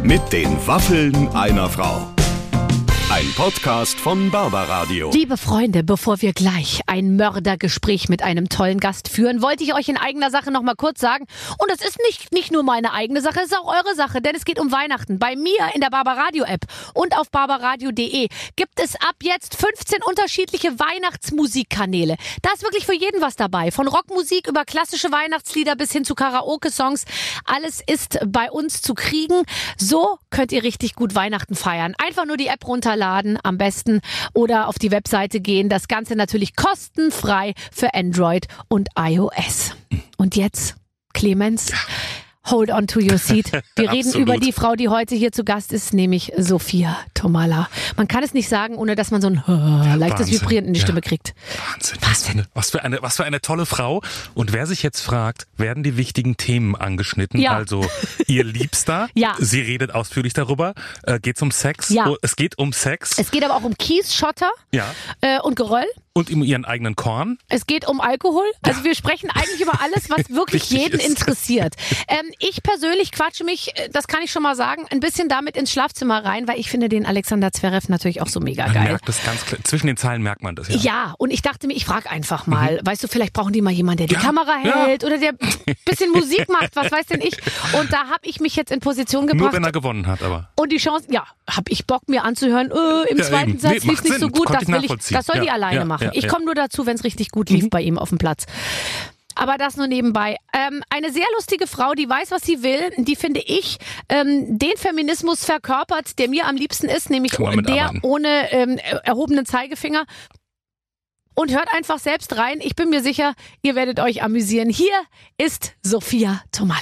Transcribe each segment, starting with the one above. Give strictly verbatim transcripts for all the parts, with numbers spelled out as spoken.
Mit den Waffeln einer Frau. Ein Podcast von Barbaradio. Liebe Freunde, bevor wir gleich ein Mördergespräch mit einem tollen Gast führen, wollte ich euch in eigener Sache noch mal kurz sagen, und das ist nicht, nicht nur meine eigene Sache, es ist auch eure Sache, denn es geht um Weihnachten. Bei mir in der Barbaradio-App und auf barbaradio punkt de gibt es ab jetzt fünfzehn unterschiedliche Weihnachtsmusikkanäle. Da ist wirklich für jeden was dabei. Von Rockmusik über klassische Weihnachtslieder bis hin zu Karaoke-Songs. Alles ist bei uns zu kriegen. So könnt ihr richtig gut Weihnachten feiern. Einfach nur die App runterladen. Am besten oder auf die Webseite gehen. Das Ganze natürlich kostenfrei für Android und iOS. Und jetzt, Clemens, hold on to your seat. Wir reden Absolut. über die Frau, die heute hier zu Gast ist, nämlich Sophia Tomalla. Man kann es nicht sagen, ohne dass man so ein ja, leichtes Wahnsinn. Vibrieren in die Ja. Stimme kriegt. Wahnsinn. Was für, eine, was, für eine, was für eine tolle Frau. Und wer sich jetzt fragt, werden die wichtigen Themen angeschnitten? Ja. Also ihr Liebster, Ja. sie redet ausführlich darüber. Äh, geht es um Sex? Ja. Oh, es geht um Sex. Es geht aber auch um Kies, Schotter ja. äh, und Geröll. Und um ihren eigenen Korn. Es geht um Alkohol. Also wir sprechen eigentlich über alles, was wirklich Wichtig jeden ist. interessiert. Ähm, ich persönlich quatsche mich, äh, das kann ich schon mal sagen, ein bisschen damit ins Schlafzimmer rein, weil ich finde den Alexander Zverev natürlich auch so mega Man geil. merkt das ganz klar. Zwischen den Zeilen merkt man das, ja. Ja, und ich dachte mir, ich frage einfach mal. Weißt du, vielleicht brauchen die mal jemanden, der die Ja, Kamera ja. hält oder der ein bisschen Musik macht, was weiß denn ich. Und da habe ich mich jetzt in Position Nur gebracht. wenn er gewonnen hat, aber. Und die Chance, ja, habe ich Bock mir anzuhören, äh, im Ja, zweiten eben. Satz Nee, lief macht nicht Sinn. so gut, Konnte das ich will ich, nachvollziehen. das soll die Ja, alleine ja, machen. ja, ich ja. komme nur dazu, wenn es richtig gut lief bei ihm auf dem Platz. Aber das nur nebenbei. Ähm, eine sehr lustige Frau, die weiß, was sie will, die finde ich ähm, den Feminismus verkörpert, der mir am liebsten ist, nämlich Kann man der mitarbeiten. ohne ähm, erhobenen Zeigefinger. Und hört einfach selbst rein. Ich bin mir sicher, ihr werdet euch amüsieren. Hier ist Sophia Tomalla.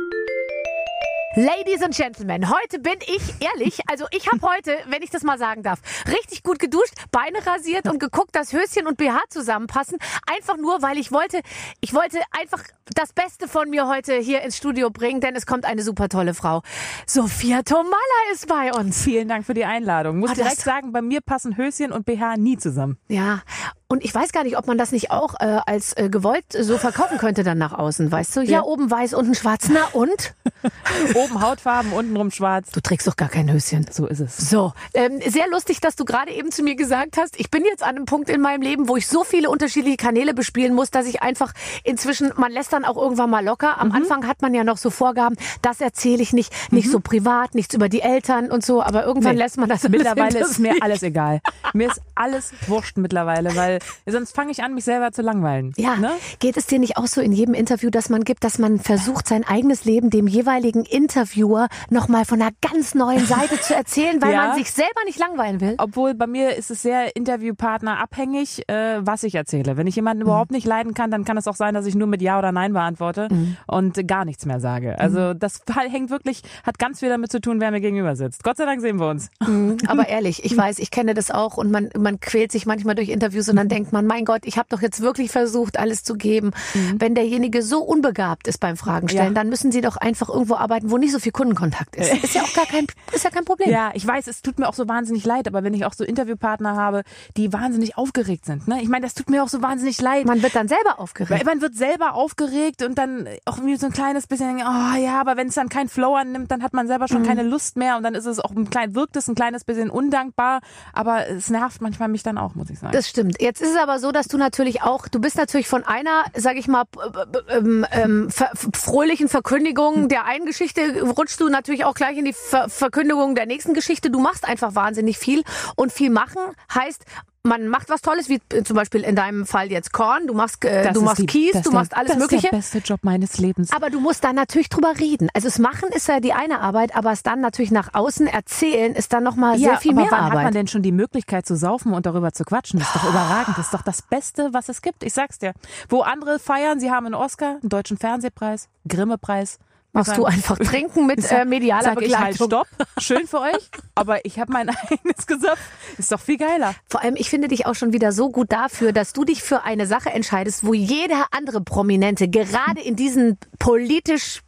Ladies and Gentlemen, heute bin ich ehrlich, also ich habe heute, wenn ich das mal sagen darf, richtig gut geduscht, Beine rasiert und geguckt, dass Höschen und B H zusammenpassen. Einfach nur, weil ich wollte, ich wollte einfach das Beste von mir heute hier ins Studio bringen, denn es kommt eine super tolle Frau. Sophia Tomalla ist bei uns. Vielen Dank für die Einladung. Muss Ah, das- direkt sagen, bei mir passen Höschen und B H nie zusammen. Ja, und ich weiß gar nicht, ob man das nicht auch äh, als äh, gewollt so verkaufen könnte dann nach außen, weißt du? Ja, Ja. oben weiß, unten schwarz. Na und? Oben Hautfarben, untenrum schwarz. Du trägst doch gar kein Höschen. So ist es. So, ähm, sehr lustig, dass du gerade eben zu mir gesagt hast, ich bin jetzt an einem Punkt in meinem Leben, wo ich so viele unterschiedliche Kanäle bespielen muss, dass ich einfach inzwischen, man lässt dann auch irgendwann mal locker. Am Anfang hat man ja noch so Vorgaben, das erzähle ich nicht, nicht so privat, nichts über die Eltern und so, aber irgendwann Nee. lässt man das ein bisschen Mittlerweile ist hinter mir sich. alles egal. Mir ist alles wurscht mittlerweile, weil sonst fange ich an, mich selber zu langweilen. Ja, Ne? geht es dir nicht auch so in jedem Interview, dass man gibt, dass man versucht, sein eigenes Leben dem jeweiligen Interviewer nochmal von einer ganz neuen Seite zu erzählen, weil Ja. man sich selber nicht langweilen will? Obwohl bei mir ist es sehr Interviewpartner abhängig, äh, was ich erzähle. Wenn ich jemanden überhaupt nicht leiden kann, dann kann es auch sein, dass ich nur mit Ja oder Nein beantworte und gar nichts mehr sage. Also das hängt wirklich, hat ganz viel damit zu tun, wer mir gegenüber sitzt. Gott sei Dank sehen wir uns. Aber ehrlich, ich weiß, ich kenne das auch und man, man quält sich manchmal durch Interviews und dann denkt man, mein Gott, ich habe doch jetzt wirklich versucht, alles zu geben. Wenn derjenige so unbegabt ist beim Fragen stellen, Ja. dann müssen sie doch einfach irgendwo arbeiten, wo nicht so viel Kundenkontakt ist. Ist ja auch gar kein, ist ja kein Problem. Ja, ich weiß, es tut mir auch so wahnsinnig leid, aber wenn ich auch so Interviewpartner habe, die wahnsinnig aufgeregt sind, ne? Ich meine, das tut mir auch so wahnsinnig leid. Man wird dann selber Weil aufgeregt. man wird selber aufgeregt und dann auch irgendwie so ein kleines bisschen, oh ja, aber wenn es dann keinen Flow annimmt, dann hat man selber schon keine Lust mehr und dann ist es auch ein klein, wirkt es ein kleines bisschen undankbar, aber es nervt manchmal mich dann auch, muss ich sagen. Das stimmt. Jetzt ist es aber so, dass du natürlich auch, du bist natürlich von einer, sag ich mal, ähm, ähm, ver fröhlichen Verkündigung der einen Geschichte, rutschst du natürlich auch gleich in die ver Verkündigung der nächsten Geschichte. Du machst einfach wahnsinnig viel und viel machen heißt, man macht was Tolles, wie zum Beispiel in deinem Fall jetzt Korn, du machst, äh, Das du ist machst die- Kies, das du ist der- machst alles das Mögliche. ist der beste Job meines Lebens. Aber du musst dann natürlich drüber reden. Also das Machen ist ja die eine Arbeit, aber es dann natürlich nach außen erzählen ist dann nochmal sehr viel aber mehr wann Arbeit. hat man denn schon die Möglichkeit zu saufen und darüber zu quatschen? Das ist doch überragend. Das ist doch das Beste, was es gibt. Ich sag's dir. Wo andere feiern, sie haben einen Oscar, einen deutschen Fernsehpreis, Grimme-Preis. Machst du einfach trinken mit äh, medialer Sag ich halt, Begleitung. stopp, schön für euch, aber ich habe mein eigenes gesöpft. Ist doch viel geiler. Vor allem, ich finde dich auch schon wieder so gut dafür, dass du dich für eine Sache entscheidest, wo jeder andere Prominente gerade in diesen politisch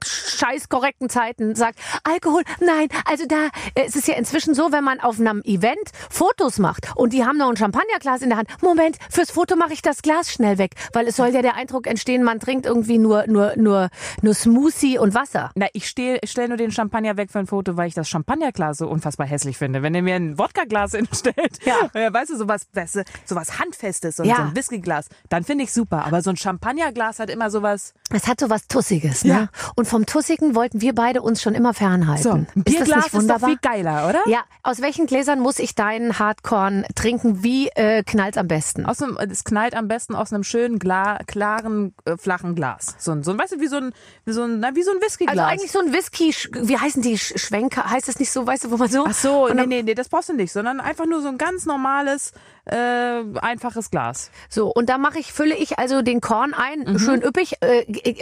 scheiß korrekten Zeiten sagt, Alkohol, nein, also da, es ist ja inzwischen so, wenn man auf einem Event Fotos macht und die haben noch ein Champagnerglas in der Hand, Moment, fürs Foto mache ich das Glas schnell weg, weil es soll ja der Eindruck entstehen, man trinkt irgendwie nur nur nur nur Smoothie und Wasser. Na, ich stelle stell nur den Champagner weg für ein Foto, weil ich das Champagnerglas so unfassbar hässlich finde. Wenn er mir ein Wodkaglas hinstellt, ja. weißt du, sowas, weißt du, sowas Handfestes und ja. so ein Whiskyglas, dann finde ich super. Aber so ein Champagnerglas hat immer sowas... Es hat sowas Tussiges, ne? Ja. Und vom Tussigen wollten wir beide uns schon immer fernhalten. So, ein Bierglas ist, ist doch viel geiler, oder? Ja, aus welchen Gläsern muss ich deinen Hardcorn trinken? Wie äh, knallt's am besten? Aus einem, es knallt am besten aus einem schönen, Gla, klaren, äh, flachen Glas. So ein, so ein, weißt du, wie so ein, wie so ein, na, wie so ein Whiskyglas. Also eigentlich so ein Whisky, wie heißen die, Schwenker, heißt das nicht so, weißt du, wo man so... Ach so, nee, nee, nee, das brauchst du nicht, sondern einfach nur so ein ganz normales, äh, einfaches Glas. So, und da mache ich, fülle ich also den Korn ein, mhm. schön üppig, äh,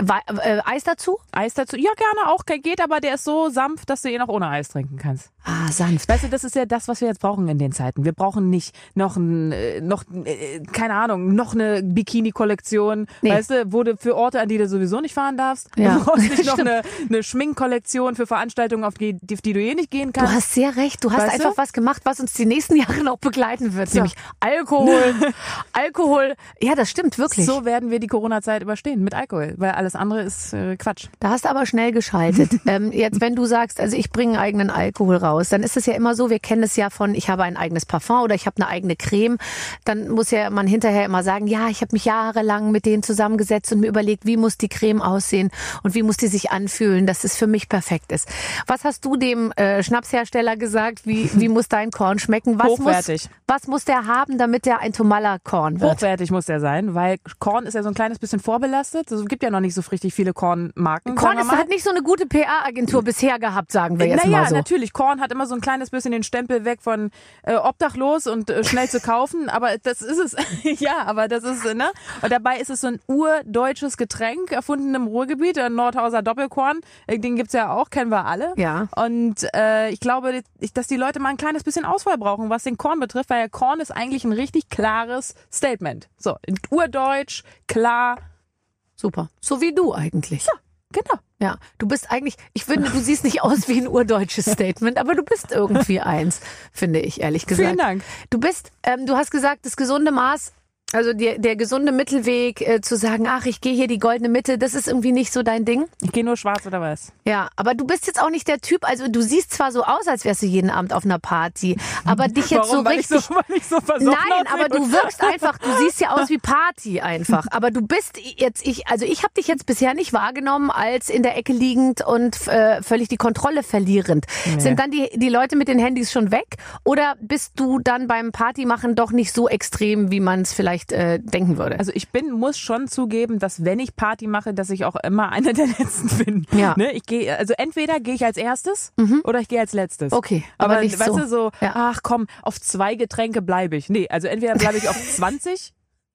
äh, Eis dazu? Eis dazu, ja gerne auch, geht, aber der ist so sanft, dass du ihn auch ohne Eis trinken kannst. Ah, sanft. Weißt du, das ist ja das, was wir jetzt brauchen in den Zeiten. Wir brauchen nicht noch ein, noch, keine Ahnung, noch eine Bikini-Kollektion, nee. weißt du, wo du für Orte, an die du sowieso nicht fahren darfst. Ja. Du brauchst nicht noch eine, eine Schminkkollektion für Veranstaltungen, auf die, die, die du eh nicht gehen kannst. Du hast sehr recht. Du hast weißt einfach du? was gemacht, was uns die nächsten Jahre noch begleiten wird. So. Nämlich Alkohol. Alkohol. Ja, das stimmt wirklich. So werden wir die Corona-Zeit überstehen mit Alkohol, weil alles andere ist äh, Quatsch. Da hast du aber schnell geschaltet. ähm, jetzt, wenn du sagst, also ich bringe einen eigenen Alkohol raus, dann ist es ja immer so, wir kennen es ja von, ich habe ein eigenes Parfum oder ich habe eine eigene Creme. Dann muss ja man hinterher immer sagen, ja, ich habe mich jahrelang mit denen zusammengesetzt und mir überlegt, wie muss die Creme aussehen und wie muss die sich anfühlen, dass es für mich perfekt ist. Was hast du dem äh, Schnapshersteller gesagt? Wie, wie muss dein Korn schmecken? Was Hochwertig. Muss, was muss der haben, damit der ein Tomalla-Korn wird? Hochwertig muss der sein, weil Korn ist ja so ein kleines bisschen vorbelastet. Es gibt ja noch nicht so richtig viele Kornmarken. Korn ist, hat nicht so eine gute P R-Agentur bisher gehabt, sagen wir jetzt naja, mal so. Naja, natürlich. Korn hat immer so ein kleines bisschen den Stempel weg von äh, obdachlos und äh, schnell zu kaufen. Aber das ist es. ja, aber das ist, ne? Und dabei ist es so ein urdeutsches Getränk, erfunden im Ruhrgebiet, ein Nordhauser Doppelkorn. Den gibt's ja auch, kennen wir alle. Ja. Und äh, ich glaube, dass die Leute mal ein kleines bisschen Auswahl brauchen, was den Korn betrifft, weil der Korn ist eigentlich ein richtig klares Statement. So, urdeutsch, klar. Super. So wie du eigentlich. So, genau. Ja, du bist eigentlich, ich finde, du siehst nicht aus wie ein urdeutsches Statement, aber du bist irgendwie eins, finde ich, ehrlich gesagt. Vielen Dank. Du bist, ähm, du hast gesagt, das gesunde Maß, also der, der gesunde Mittelweg, äh, zu sagen, ach, ich gehe hier die goldene Mitte, das ist irgendwie nicht so dein Ding. Ich gehe nur schwarz oder weiß. Ja, aber du bist jetzt auch nicht der Typ, also du siehst zwar so aus, als wärst du jeden Abend auf einer Party, aber dich jetzt Warum? so richtig... Weil ich so, weil ich so versoffen Nein, aber du wirkst einfach, du siehst ja aus wie Party einfach, aber du bist jetzt, ich, also ich habe dich jetzt bisher nicht wahrgenommen als in der Ecke liegend und äh, völlig die Kontrolle verlierend. Nee. Sind dann die, die Leute mit den Handys schon weg oder bist du dann beim Partymachen doch nicht so extrem, wie man es vielleicht äh, denken würde? Also ich bin, muss schon zugeben, dass wenn ich Party mache, dass ich auch immer einer der Letzten bin. Ja. Ne? Ich gehe, also entweder gehe ich als erstes mhm. oder ich gehe als Letztes. Okay, aber, aber nicht weißt so. du, so, ja. ach komm, auf zwei Getränke bleibe ich. Nee, also entweder bleibe ich auf zwanzig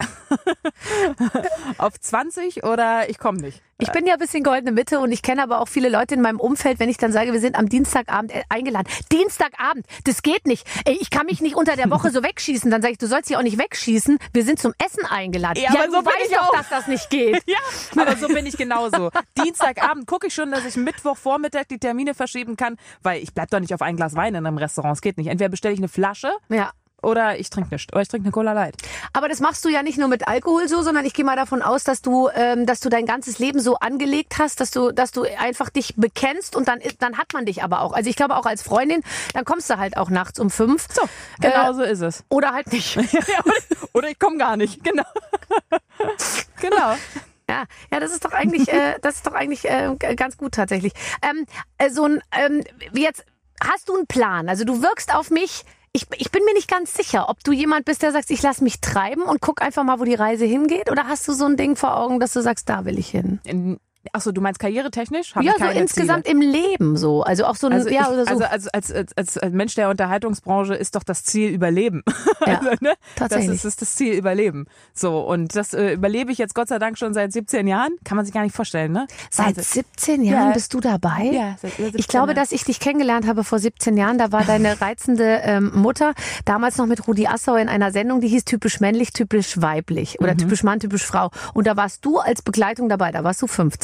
auf zwanzig oder ich komme nicht. Ich bin ja ein bisschen goldene Mitte und ich kenne aber auch viele Leute in meinem Umfeld, wenn ich dann sage, wir sind am Dienstagabend eingeladen. Dienstagabend, das geht nicht. Ey, ich kann mich nicht unter der Woche so wegschießen. Dann sage ich, du sollst dich auch nicht wegschießen. Wir sind zum Essen eingeladen. Ja, ja aber du so bin weißt ich doch, auch. dass das nicht geht. Ja, aber so bin ich genauso. Dienstagabend gucke ich schon, dass ich Mittwochvormittag die Termine verschieben kann, weil ich bleib doch nicht auf ein Glas Wein in einem Restaurant. Es geht nicht. Entweder bestelle ich eine Flasche. Ja. Oder ich trinke nichts. Oder ich trinke eine Cola Light. Aber das machst du ja nicht nur mit Alkohol so, sondern ich gehe mal davon aus, dass du, ähm, dass du dein ganzes Leben so angelegt hast, dass du, dass du einfach dich bekennst und dann, dann hat man dich aber auch. Also ich glaube auch als Freundin, dann kommst du halt auch nachts um fünf. So, genau äh, so ist es. Oder halt nicht. Oder ich komme gar nicht. Genau. Genau. Ja, ja, das ist doch eigentlich, äh, das ist doch eigentlich äh, ganz gut tatsächlich. Ähm, äh, so ein, ähm, jetzt hast du einen Plan. Also du wirkst auf mich. Ich, ich bin mir nicht ganz sicher, ob du jemand bist, der sagt, ich lass mich treiben und guck einfach mal, wo die Reise hingeht. Oder hast du so ein Ding vor Augen, dass du sagst, da will ich hin? In, Achso, du meinst karrieretechnisch? Hab ja, ich so keine insgesamt Ziele. Im Leben so. Also auch so ein, also ja, ich, oder so. Also als, als, als, als Mensch der Unterhaltungsbranche ist doch das Ziel Überleben. Ja, also, ne? tatsächlich. Das ist, ist das Ziel Überleben. So, und das äh, überlebe ich jetzt Gott sei Dank schon seit siebzehn Jahren. Kann man sich gar nicht vorstellen, ne? Seit Wahnsinn. siebzehn Jahren Ja. bist du dabei? Ja, seit siebzehn Ich glaube, Jahren. dass ich dich kennengelernt habe vor siebzehn Jahren. Da war deine reizende ähm, Mutter damals noch mit Rudi Assauer in einer Sendung, die hieß typisch männlich, typisch weiblich oder Mhm. typisch Mann, typisch Frau. Und da warst du als Begleitung dabei. Da warst du fünfzehn.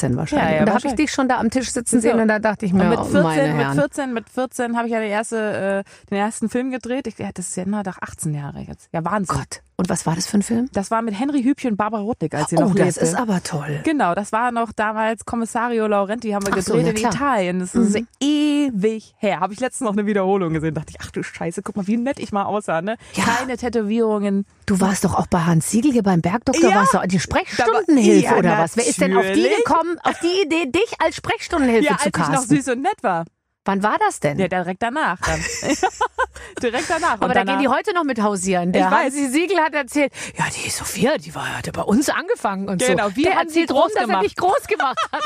vierzehn wahrscheinlich. Ja, ja, und da habe ich wahrscheinlich. dich schon da am Tisch sitzen sehen So. und da dachte ich mir, Und mit oh, vierzehn, meine mit Herren. vierzehn, mit vierzehn habe ich ja die erste, äh, den ersten Film gedreht. Ich, ja, das ist ja immer doch achtzehn Jahre jetzt. Ja, Wahnsinn. Gott. Und was war das für ein Film? Das war mit Henry Hübchen und Barbara Rudnick, als sie Oh, noch das lebte. ist aber toll. Genau, das war noch damals Kommissario Laurenti, haben wir Ach so, gedreht ja, in klar. Italien. Das ist ewig her. Habe ich letztens noch eine Wiederholung gesehen. Dachte ich, ach du Scheiße, guck mal, wie nett ich mal aussah. Ne? Ja. Keine Tätowierungen. Du warst doch auch bei Hans Siegel hier beim Bergdoktor, Ja. warst du die Sprechstundenhilfe Da war- oder ja, was? Wer ist denn auf die natürlich. gekommen, auf die Idee, dich als Sprechstundenhilfe Ja, zu als ich noch casten? süß und nett war. Wann war das denn? Ja, direkt danach dann. direkt danach. Aber und da danach, gehen die heute noch mit hausieren. Der Ich weiß. Hansi Siegel hat erzählt, ja, die Sophia, die war, hat ja bei uns angefangen und Genau, so. wir Der haben sie erzählt rum, groß dass er gemacht. dich groß gemacht hat.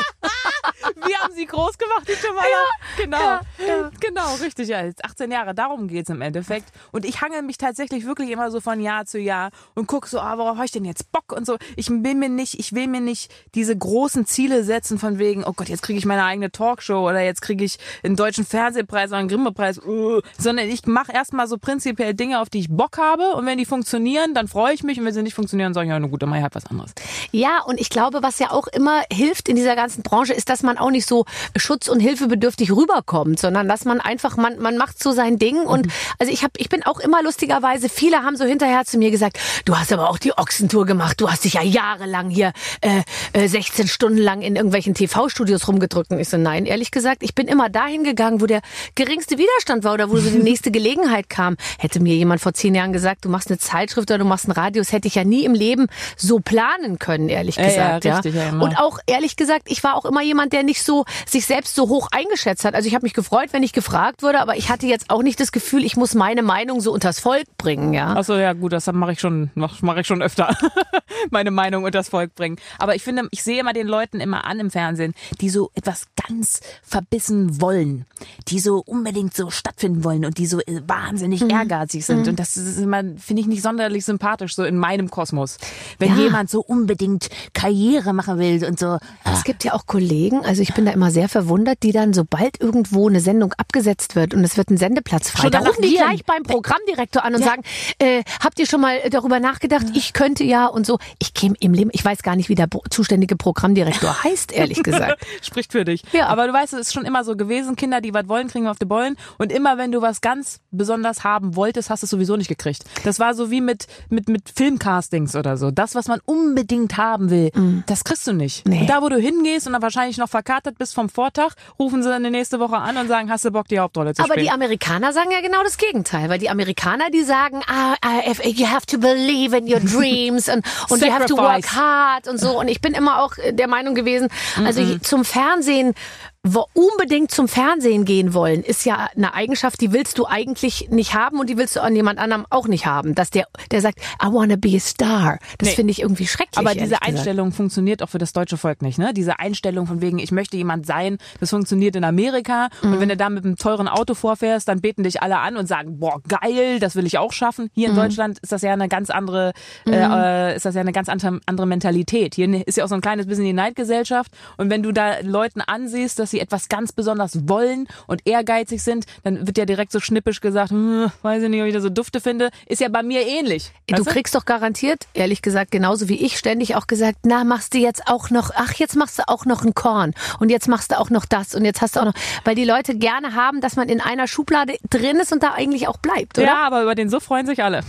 Wir haben sie groß gemacht, die Jamala. Genau, ja, ja. genau, richtig. Ja, jetzt achtzehn Jahre, darum geht's im Endeffekt. Und ich hangel mich tatsächlich wirklich immer so von Jahr zu Jahr und guck so, ah, worauf habe ich denn jetzt Bock und so. Ich will mir nicht, ich will mir nicht diese großen Ziele setzen von wegen, oh Gott, jetzt kriege ich meine eigene Talkshow oder jetzt kriege ich einen deutschen Fernsehpreis oder einen Grimme-Preis, uh, sondern ich mache erstmal so prinzipiell Dinge, auf die ich Bock habe und wenn die funktionieren, dann freue ich mich und wenn sie nicht funktionieren, sage ich, ja, na gut, dann mache ich halt was anderes. Ja, und ich glaube, was ja auch immer hilft in dieser ganzen Branche, ist, dass man auch nicht so schutz- und hilfebedürftig rüberkommt, sondern dass man einfach, man, man macht so sein Ding. Und also ich hab, ich bin auch immer lustigerweise, viele haben so hinterher zu mir gesagt, du hast aber auch die Ochsentour gemacht, du hast dich ja jahrelang hier äh, äh, sechzehn Stunden lang in irgendwelchen T V-Studios rumgedrückt. Und ich so, nein, ehrlich gesagt, ich bin immer dahin gegangen, wo der geringste Widerstand war oder wo so die nächste Gelegenheit kam. Hätte mir jemand vor zehn Jahren gesagt, du machst eine Zeitschrift oder du machst einen Radius, hätte ich ja nie im Leben so planen können, ehrlich Ja, gesagt. ja, Ja, richtig, ja, immer. Und auch ehrlich gesagt, ich war auch immer jemand, der nicht so sich selbst so hoch eingeschätzt hat. Also ich habe mich gefreut, wenn ich gefragt wurde, aber ich hatte jetzt auch nicht das Gefühl, ich muss meine Meinung so unters Volk bringen, ja. Ach so, ja gut, das mache ich schon, mache ich schon öfter. Meine Meinung unters Volk bringen. Aber ich finde, ich sehe immer den Leuten immer an im Fernsehen, die so etwas ganz verbissen wollen, die so unbedingt so stattfinden wollen und die so wahnsinnig Mhm. ehrgeizig sind. Und das ist immer, finde ich, nicht sonderlich sympathisch, so in meinem Kosmos. Wenn Ja. jemand so unbedingt Karriere machen will und so. Es gibt ja auch Kollegen, also ich bin da immer sehr verwundert, die dann, sobald irgendwo eine Sendung abgesetzt wird und es wird ein Sendeplatz frei, Schon da danach rufen die gieren. gleich beim Programmdirektor an und Ja. sagen, äh, habt ihr schon mal darüber nachgedacht, ich könnte ja und so. Ich käme im Leben, ich weiß gar nicht, wie der pro- zuständige Programmdirektor heißt, ehrlich gesagt. Spricht für dich. Ja. Aber du weißt, es ist schon immer so gewesen, Kinder, die was wollen, kriegen auf die Bollen. Und immer wenn du was ganz besonders haben wolltest, hast du es sowieso nicht gekriegt. Das war so wie mit, mit, mit Filmcastings oder so. Das, was man unbedingt haben will, das kriegst du nicht. Nee. Und da, wo du hingehst und dann wahrscheinlich noch verkatert bist vom Vortag, rufen sie dann die nächste Woche an und sagen, hast du Bock, die Hauptrolle zu Aber spielen? die Amerikaner sagen ja genau das Gegenteil, weil die Amerikaner, die sagen, ah, ah, if- you have to believe in your dreams und, und you have to work Sacrifice. hard und so. Und ich bin immer auch der Meinung gewesen, also Mhm. zum Fernsehen, wo unbedingt zum Fernsehen gehen wollen, ist ja eine Eigenschaft, die willst du eigentlich nicht haben und die willst du an jemand anderem auch nicht haben. Dass der, der sagt, I wanna be a star. Das Nee. finde ich irgendwie schrecklich. Aber ehrlich diese gesagt. Einstellung funktioniert auch für das deutsche Volk nicht, ne? Diese Einstellung von wegen, ich möchte jemand sein, das funktioniert in Amerika. Mhm. Und wenn du da mit einem teuren Auto vorfährst, dann beten dich alle an und sagen, boah, geil, das will ich auch schaffen. Hier in Mhm. Deutschland ist das ja eine ganz andere, äh, ist das ja eine ganz andere, andere Mentalität. Hier ist ja auch so ein kleines bisschen die Neidgesellschaft. Und wenn du da Leuten ansiehst, dass sie etwas ganz besonders wollen und ehrgeizig sind, dann wird ja direkt so schnippisch gesagt, hm, weiß ich nicht, ob ich das so dufte finde. Ist ja bei mir ähnlich. Du Weißt kriegst doch garantiert, ehrlich gesagt, genauso wie ich, ständig auch gesagt, na, machst du jetzt auch noch, ach, jetzt machst du auch noch ein Korn und jetzt machst du auch noch das und jetzt hast du auch noch, weil die Leute gerne haben, dass man in einer Schublade drin ist und da eigentlich auch bleibt, oder? Ja, aber über den Suff freuen sich alle.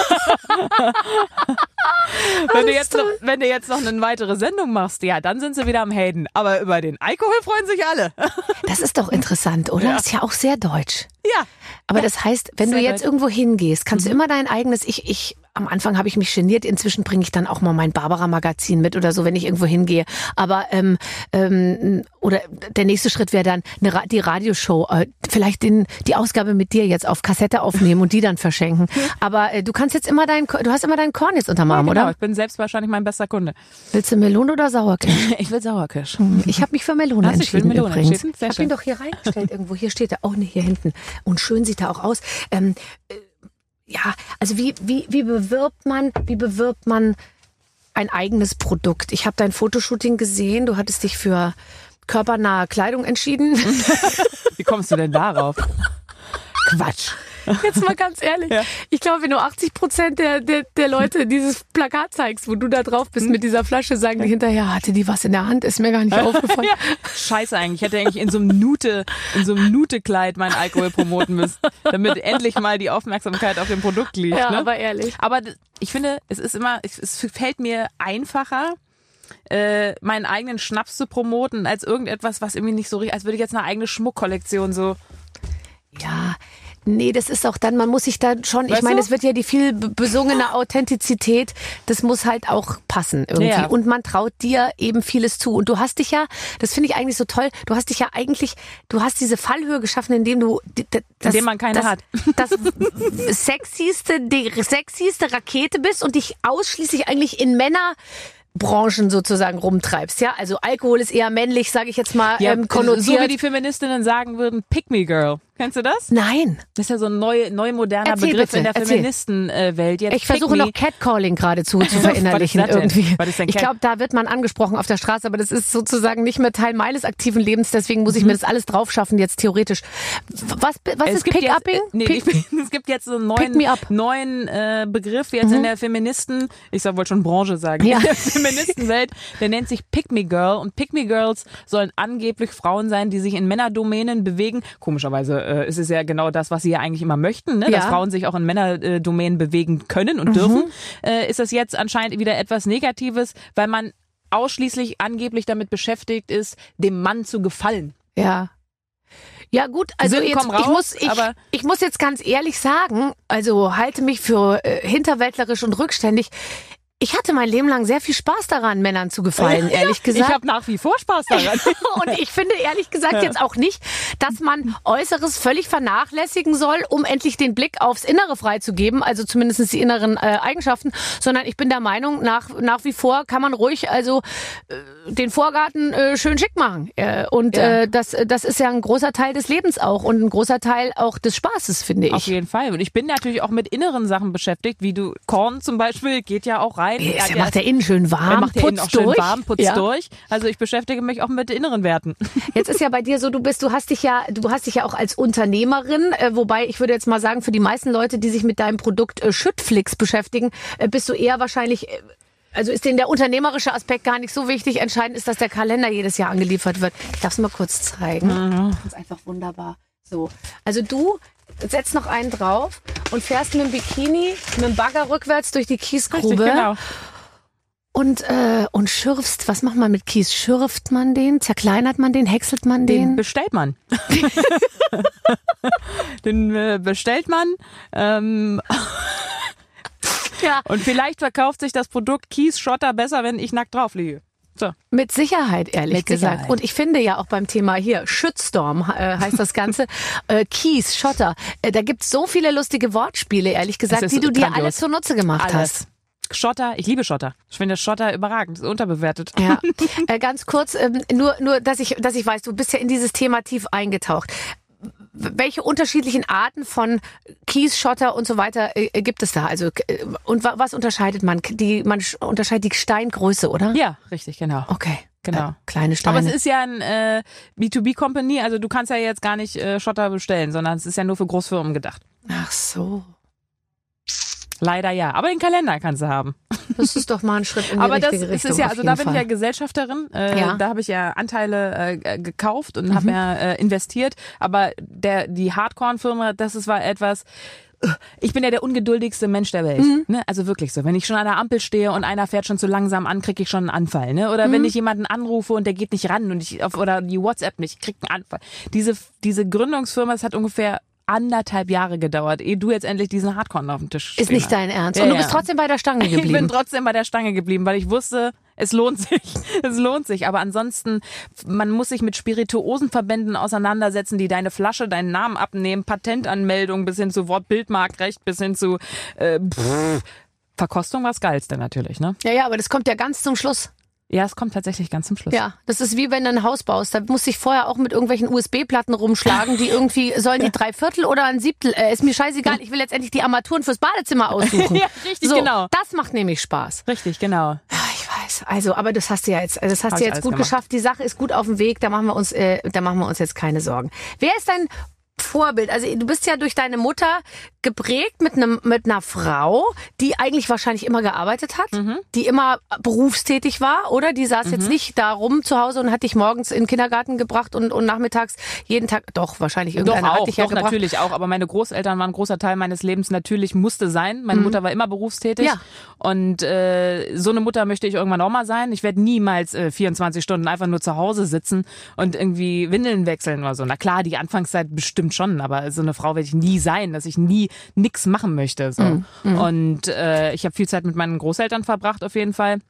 wenn, du jetzt noch, wenn du jetzt noch eine weitere Sendung machst, ja, dann sind sie wieder am Haten. Aber über den Alkohol freuen sich alle. Das ist doch interessant, oder? Ja. Ist ja auch sehr deutsch. Ja. Aber das heißt, wenn Sehr du jetzt deutsch. irgendwo hingehst, kannst du immer dein eigenes, ich, ich, am Anfang habe ich mich geniert, inzwischen bringe ich dann auch mal mein Barbara-Magazin mit oder so, wenn ich irgendwo hingehe. Aber, ähm, ähm, oder der nächste Schritt wäre dann eine, Ra- die Radioshow, äh, vielleicht den, die Ausgabe mit dir jetzt auf Kassette aufnehmen und die dann verschenken. Aber äh, du kannst jetzt immer dein, du hast immer deinen Korn jetzt unterm Arm, Ja, genau. oder? Ich bin selbst wahrscheinlich mein bester Kunde. Willst du Melone oder Sauerkirsch? Ich will Sauerkirsch. Ich habe mich für Melone Hast du dich für entschieden Melone übrigens. entschieden? Sehr Ich habe ihn schön. doch hier reingestellt irgendwo. Hier steht er. Oh ne, hier hinten. Und schön sieht er auch aus. Ähm, äh, ja, also wie wie wie bewirbt man, wie bewirbt man ein eigenes Produkt? Ich habe dein Fotoshooting gesehen. Du hattest dich für körpernahe Kleidung entschieden. Wie kommst du denn darauf? Quatsch. Jetzt mal ganz ehrlich. Ja. Ich glaube, wenn du achtzig Prozent der, der, der Leute dieses Plakat zeigst, wo du da drauf bist mit dieser Flasche, sagen die hinterher, hatte die was in der Hand? Ist mir gar nicht aufgefallen. Ja. Scheiße eigentlich. Ich hätte eigentlich in so einem Nute, in so einem Nute-Kleid meinen Alkohol promoten müssen, damit endlich mal die Aufmerksamkeit auf dem Produkt liegt. Ja, ne? aber ehrlich. Aber ich finde, es ist immer, es fällt mir einfacher, äh, meinen eigenen Schnaps zu promoten, als irgendetwas, was irgendwie nicht so richtig, als würde ich jetzt eine eigene Schmuckkollektion so. Ja, nee, das ist auch dann, man muss sich da schon, ich Weißt meine, du? es wird ja die viel be- besungene Authentizität, das muss halt auch passen irgendwie. Ja. Und man traut dir eben vieles zu. Und du hast dich ja, das finde ich eigentlich so toll, du hast dich ja eigentlich, du hast diese Fallhöhe geschaffen, indem du d- d- das, Indem man keine das, hat. das sexyste, die sexyste Rakete bist und dich ausschließlich eigentlich in Männer Branchen sozusagen rumtreibst, ja? Also Alkohol ist eher männlich, sage ich jetzt mal, Ja, ähm, konnotiert. so wie die Feministinnen sagen würden, Pick me girl. Kennst du das? Nein. Das ist ja so ein neu, neu moderner Erzähl Begriff bitte, in der erzähl. Feministenwelt. Jetzt Ich versuche Pick me. noch Catcalling geradezu zu verinnerlichen Was ist das denn? irgendwie. Was ist denn Ich Cat- glaube, da wird man angesprochen auf der Straße, aber das ist sozusagen nicht mehr Teil meines aktiven Lebens, deswegen muss ich mir das alles drauf schaffen, jetzt theoretisch. Was, was Es ist gibt Pick-Upping? jetzt, äh, nee, Pick- ich- es gibt jetzt so einen Pick neuen, me up. neuen äh, Begriff jetzt in der Feministen, ich soll wohl schon Branche sagen, Ja. in der Feministenwelt, der nennt sich Pick me Girl und Pick me Girls sollen angeblich Frauen sein, die sich in Männerdomänen bewegen. Komischerweise äh, ist es ja genau das, was sie ja eigentlich immer möchten, ne? dass Ja. Frauen sich auch in Männerdomänen bewegen können und dürfen. Äh, ist das jetzt anscheinend wieder etwas Negatives, weil man ausschließlich angeblich damit beschäftigt ist, dem Mann zu gefallen. Ja. Ja gut, also Sinn, jetzt, komm raus, ich, muss, ich, aber- ich muss jetzt ganz ehrlich sagen, also halte mich für äh, hinterwäldlerisch und rückständig. Ich hatte mein Leben lang sehr viel Spaß daran, Männern zu gefallen, ehrlich gesagt. Ich habe nach wie vor Spaß daran. Und ich finde ehrlich gesagt jetzt auch nicht, dass man Äußeres völlig vernachlässigen soll, um endlich den Blick aufs Innere freizugeben, also zumindest die inneren äh, Eigenschaften, sondern ich bin der Meinung, nach, nach wie vor kann man ruhig also äh, den Vorgarten äh, schön schick machen. Äh, und Ja. äh, das, das ist ja ein großer Teil des Lebens auch und ein großer Teil auch des Spaßes, finde Auf ich. jeden Fall. Und ich bin natürlich auch mit inneren Sachen beschäftigt, wie du, Korn zum Beispiel, geht ja auch rein. Ja, Er- der macht ja innen schön warm, er macht ja innen putzt auch schön durch. warm, putzt Ja. durch. Also ich beschäftige mich auch mit inneren Werten. Jetzt ist ja bei dir so, du bist, du hast dich ja, du hast dich ja auch als Unternehmerin, äh, wobei ich würde jetzt mal sagen, für die meisten Leute, die sich mit deinem Produkt äh, Schüttflix beschäftigen, äh, bist du eher wahrscheinlich, äh, also ist denen der unternehmerische Aspekt gar nicht so wichtig. Entscheidend ist, dass der Kalender jedes Jahr angeliefert wird. Ich darf es mal kurz zeigen. Das ist einfach wunderbar. So, also du setzt noch einen drauf und fährst mit dem Bikini, mit dem Bagger rückwärts durch die Kiesgrube. Richtig, genau. Und, äh, und schürfst, was macht man mit Kies? Schürft man den? Zerkleinert man den? Häckselt man Den den? bestellt man. Den äh, bestellt man. Ähm, Ja, und vielleicht verkauft sich das Produkt Kies-Schotter besser, wenn ich nackt drauf liege. So. mit Sicherheit, ehrlich Mit gesagt. Sicherheit. Und ich finde ja auch beim Thema hier, Shitstorm äh, heißt das Ganze, äh, Kies, Schotter, äh, da gibt's so viele lustige Wortspiele, ehrlich gesagt, ist die du dir grandios. alle zunutze gemacht Alles. Schotter, ich liebe Schotter. Ich finde Schotter überragend, ist unterbewertet. hast. Ja, äh, ganz kurz, ähm, nur, nur, dass ich, dass ich weiß, du bist ja in dieses Thema tief eingetaucht. Welche unterschiedlichen Arten von Kies, Schotter und so weiter äh, gibt es da? Also äh, und wa was unterscheidet man? Die man sch- unterscheidet die Steingröße, oder? Ja, richtig, genau. Okay, Genau. Äh, kleine Steine. Aber es ist ja ein äh, B zwei B Company, also du kannst ja jetzt gar nicht äh, Schotter bestellen, sondern es ist ja nur für Großfirmen gedacht. Ach so, Leider ja, aber den Kalender kannst du haben. das ist doch mal ein Schritt in die Aber das richtige ist Richtung. es ja, auf also jeden da bin Fall. ich ja Gesellschafterin, äh, Ja. da habe ich ja Anteile äh, gekauft und habe ja äh, investiert, aber der die Hardcore-Firma, das ist war etwas, ich bin ja der ungeduldigste Mensch der Welt, Mhm. ne? Also wirklich so, wenn ich schon an der Ampel stehe und einer fährt schon zu langsam an, kriege ich schon einen Anfall, ne? Oder Mhm. wenn ich jemanden anrufe und der geht nicht ran und ich auf, oder die WhatsApp nicht, ich krieg einen Anfall. Diese diese Gründungsfirma, das hat ungefähr anderthalb Jahre gedauert, ehe du jetzt endlich diesen Hardcore auf dem Tisch Ist stehen nicht hast. dein Ernst. Ja, Und du ja. bist trotzdem bei der Stange Ich bin geblieben. trotzdem bei der Stange geblieben, weil ich wusste, es lohnt sich. Es lohnt sich. Aber ansonsten, man muss sich mit Spirituosenverbänden auseinandersetzen, die deine Flasche, deinen Namen abnehmen, Patentanmeldung bis hin zu Wortbildmarktrecht, bis hin zu äh, pff, Verkostung war das Geilste natürlich, ne? Ja, ja, aber das kommt ja ganz zum Schluss. Ja, es kommt tatsächlich ganz zum Schluss. Ja, das ist wie wenn du ein Haus baust. Da musst du dich vorher auch mit irgendwelchen U S B-Platten rumschlagen, die irgendwie, sollen die drei Viertel oder ein Siebtel, äh, ist mir scheißegal, ich will letztendlich die Armaturen fürs Badezimmer aussuchen. Ja, richtig, so, genau. Das macht nämlich Spaß. Richtig, genau. Ja, ich weiß. Also, aber das hast du ja jetzt, das hast Hab du ich jetzt alles gut gemacht. geschafft. Die Sache ist gut auf dem Weg. Da machen wir uns, äh, da machen wir uns jetzt keine Sorgen. Wer ist dein Vorbild. Also du bist ja durch deine Mutter geprägt mit einem mit einer Frau, die eigentlich wahrscheinlich immer gearbeitet hat, mhm. die immer berufstätig war, oder? Die saß mhm. jetzt nicht da rum zu Hause und hat dich morgens in den Kindergarten gebracht und, und nachmittags jeden Tag, doch, wahrscheinlich irgendeiner doch auch, hat dich ja doch, gebracht. Natürlich auch, aber meine Großeltern waren ein großer Teil meines Lebens, natürlich musste sein. Meine mhm. Mutter war immer berufstätig ja. und äh, so eine Mutter möchte ich irgendwann auch mal sein. Ich werde niemals äh, vierundzwanzig Stunden einfach nur zu Hause sitzen und irgendwie Windeln wechseln oder so. Na klar, die Anfangszeit bestimmt schon, aber so eine Frau werde ich nie sein, dass ich nie nix machen möchte. So. Mhm. Und äh, ich habe viel Zeit mit meinen Großeltern verbracht auf jeden Fall.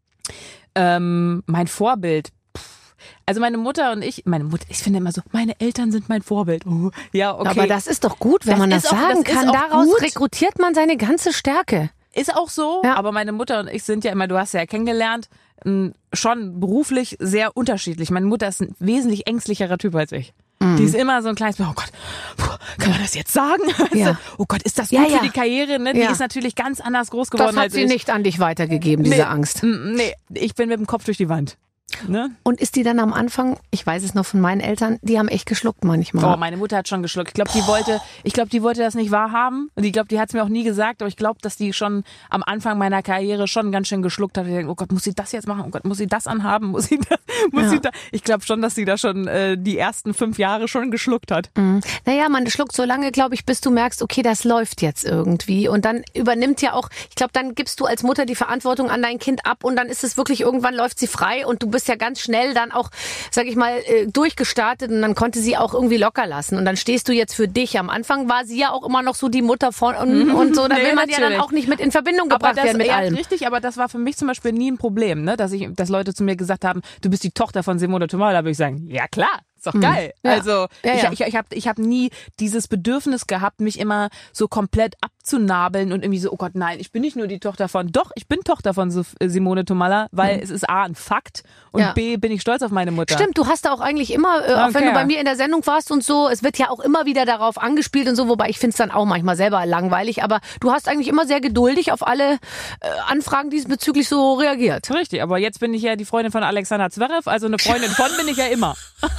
Ähm, mein Vorbild. Also meine Mutter und ich, meine Mutter, ich finde immer so, meine Eltern sind mein Vorbild. Oh, ja, okay. Aber das ist doch gut, wenn das man das auch, sagen das kann. Daraus gut. rekrutiert man seine ganze Stärke. Ist auch so, ja. Aber meine Mutter und ich sind ja immer, du hast ja kennengelernt, schon beruflich sehr unterschiedlich. Meine Mutter ist ein wesentlich ängstlicherer Typ als ich. Mm. Die ist immer so ein kleines, oh Gott, kann man das jetzt sagen? Ja. Oh Gott, ist das gut ja, ja. für die Karriere? Ne? Die ja. ist natürlich ganz anders groß geworden als ich. Das hat sie nicht an dich weitergegeben, diese nee, Angst. Nee, ich bin mit dem Kopf durch die Wand. Ne? Und ist die dann am Anfang, ich weiß es noch von meinen Eltern, die haben echt geschluckt manchmal. Oh, meine Mutter hat schon geschluckt. Ich glaube, die wollte, ich glaube, die wollte das nicht wahrhaben. Und ich glaube, die hat es mir auch nie gesagt. Aber ich glaube, dass die schon am Anfang meiner Karriere schon ganz schön geschluckt hat. Ich denke, oh Gott, muss sie das jetzt machen? Oh Gott, muss sie das anhaben? Muss sie das? Muss ja. sie da? Ich glaube schon, dass sie da schon äh, die ersten fünf Jahre schon geschluckt hat. Mhm. Naja, man schluckt so lange, glaube ich, bis du merkst, okay, das läuft jetzt irgendwie. Und dann übernimmt ja auch, ich glaube, dann gibst du als Mutter die Verantwortung an dein Kind ab und dann ist es wirklich, irgendwann läuft sie frei und du bist ja ganz schnell dann auch, sag ich mal, durchgestartet und dann konnte sie auch irgendwie locker lassen. Und dann stehst du jetzt für dich. Am Anfang war sie ja auch immer noch so die Mutter von und, und so. Da nee, will man natürlich. Ja dann auch nicht mit in Verbindung gebracht das, werden mit ja, allem. Richtig, aber das war für mich zum Beispiel nie ein Problem, ne? Dass ich, dass Leute zu mir gesagt haben, du bist die Tochter von Simone Tomala. Da würde ich sagen, ja klar. Ist doch geil. Hm. Ja. Also ja, ja. ich, ich, ich habe ich hab nie dieses Bedürfnis gehabt, mich immer so komplett abzunabeln und irgendwie so, oh Gott, nein, ich bin nicht nur die Tochter von, doch, ich bin Tochter von Simone Tomalla, weil hm. es ist A, ein Fakt und ja. B, bin ich stolz auf meine Mutter. Stimmt, du hast da auch eigentlich immer, äh, auch wenn du bei mir in der Sendung warst und so, es wird ja auch immer wieder darauf angespielt und so, wobei ich finde es dann auch manchmal selber langweilig, aber du hast eigentlich immer sehr geduldig auf alle äh, Anfragen diesbezüglich so reagiert. Richtig, aber jetzt bin ich ja die Freundin von Alexander Zverev, also eine Freundin von bin ich ja immer.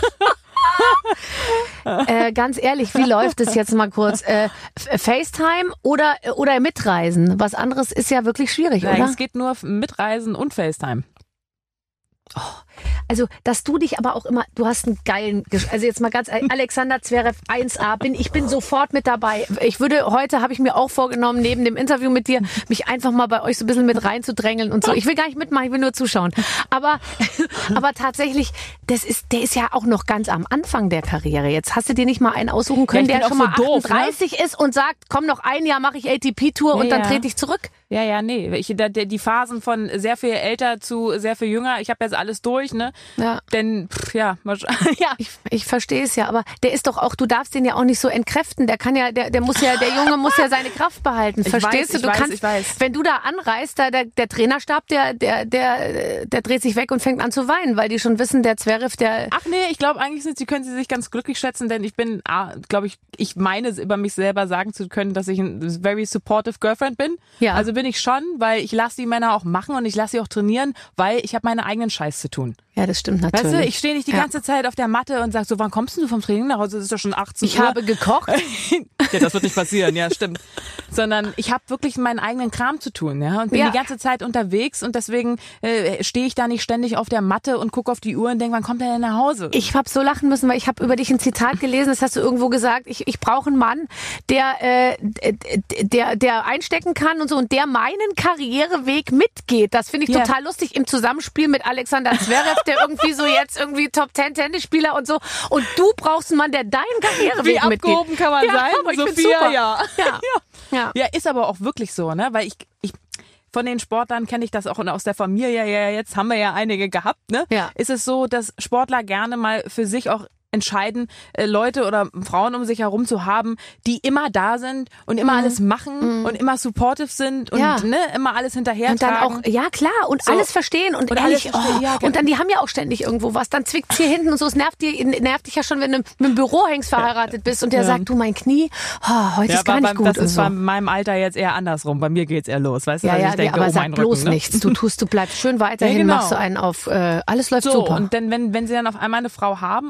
äh, ganz ehrlich, wie läuft es jetzt mal kurz? Äh, FaceTime oder, oder Mitreisen? Was anderes ist ja wirklich schwierig, Nein, oder? Es geht nur Mitreisen und FaceTime. Oh, also, dass du dich aber auch immer, du hast einen geilen, also jetzt mal ganz, Alexander Zverev eins A, bin, ich bin sofort mit dabei. Ich würde, heute habe ich mir auch vorgenommen, neben dem Interview mit dir, mich einfach mal bei euch so ein bisschen mit reinzudrängeln und so. Ich will gar nicht mitmachen, ich will nur zuschauen. Aber, aber tatsächlich, das ist, der ist ja auch noch ganz am Anfang der Karriere. Jetzt hast du dir nicht mal einen aussuchen können, ja, der schon mal so achtunddreißig doof, ne? ist und sagt, komm, noch ein Jahr mache ich A T P-Tour ja, und dann trete ich zurück. Ja, ja, nee. Ich, da, die Phasen von sehr viel älter zu sehr viel jünger, ich habe jetzt alles durch, ne? Ja. Denn, pff, ja, ja. Ich, ich verstehe es ja, aber der ist doch auch, du darfst den ja auch nicht so entkräften. Der kann ja, der, der muss ja, der Junge muss ja seine Kraft behalten. Ich Verstehst weiß, du? Du ich kannst, weiß, ich weiß. wenn du da anreist, da, der, der Trainerstab, der, der, der, der dreht sich weg und fängt an zu weinen, weil die schon wissen, der Zverev, der. Ach nee, ich glaube eigentlich sind sie, können sie sich ganz glücklich schätzen, denn ich bin, ah, glaube ich, ich meine über mich selber sagen zu können, dass ich ein very supportive Girlfriend bin. Ja. Also bin ich schon, weil ich lasse die Männer auch machen und ich lasse sie auch trainieren, weil ich habe meine eigenen Scheiß zu tun. Ja, das stimmt natürlich. Weißt du, ich stehe nicht die ganze ja. Zeit auf der Matte und sag so, wann kommst du vom Training nach Hause? Es ist doch schon achtzehn Uhr. Ich habe gekocht. Ja, das wird nicht passieren, ja, stimmt. Sondern ich habe wirklich meinen eigenen Kram zu tun, ja, und bin ja. die ganze Zeit unterwegs und deswegen äh, stehe ich da nicht ständig auf der Matte und gucke auf die Uhr und denke, wann kommt er denn nach Hause? Ich habe so lachen müssen, weil ich habe über dich ein Zitat gelesen, das hast du irgendwo gesagt, ich, ich brauche einen Mann, der, äh, der, der einstecken kann und so und der meinen Karriereweg mitgeht. Das finde ich ja. total lustig im Zusammenspiel mit Alexander Zverev, der irgendwie so jetzt irgendwie Top Ten Tennisspieler und so. Und du brauchst einen Mann, der deinen Karriereweg mitgeht. Wie abgehoben kann man ja, sein? Aber ich Sophia, super. Ja. Ja. Ja. ja, ist aber auch wirklich so, ne? Weil ich, ich von den Sportlern kenne ich das auch aus der Familie. Ja, jetzt haben wir ja einige gehabt, ne? Ja. Ist es so, dass Sportler gerne mal für sich auch entscheiden, äh, Leute oder Frauen um sich herum zu haben, die immer da sind und immer mhm. alles machen mhm. und immer supportive sind und ja. ne, immer alles hinterher und dann tragen. auch, ja klar, und so. alles verstehen und, und ehrlich, alles verstehen. Oh, ja, und dann, die haben ja auch ständig irgendwo was, dann zwickt's hier hinten und so, es nervt, dir, nervt dich ja schon, wenn du mit dem Bürohengst verheiratet bist und der ja. sagt, du, mein Knie, oh, heute ja, ist gar nicht beim, gut. Das ist so. bei meinem Alter jetzt eher andersrum, bei mir geht's eher los, weißt du, ja, also ja, ich denke, aber oh, sag mein bloß Rücken, ne? nichts, du tust, du bleibst schön weiterhin, ja, genau. machst du einen auf, äh, alles läuft so, super. Und dann, wenn, wenn sie dann auf einmal eine Frau haben, also Sascha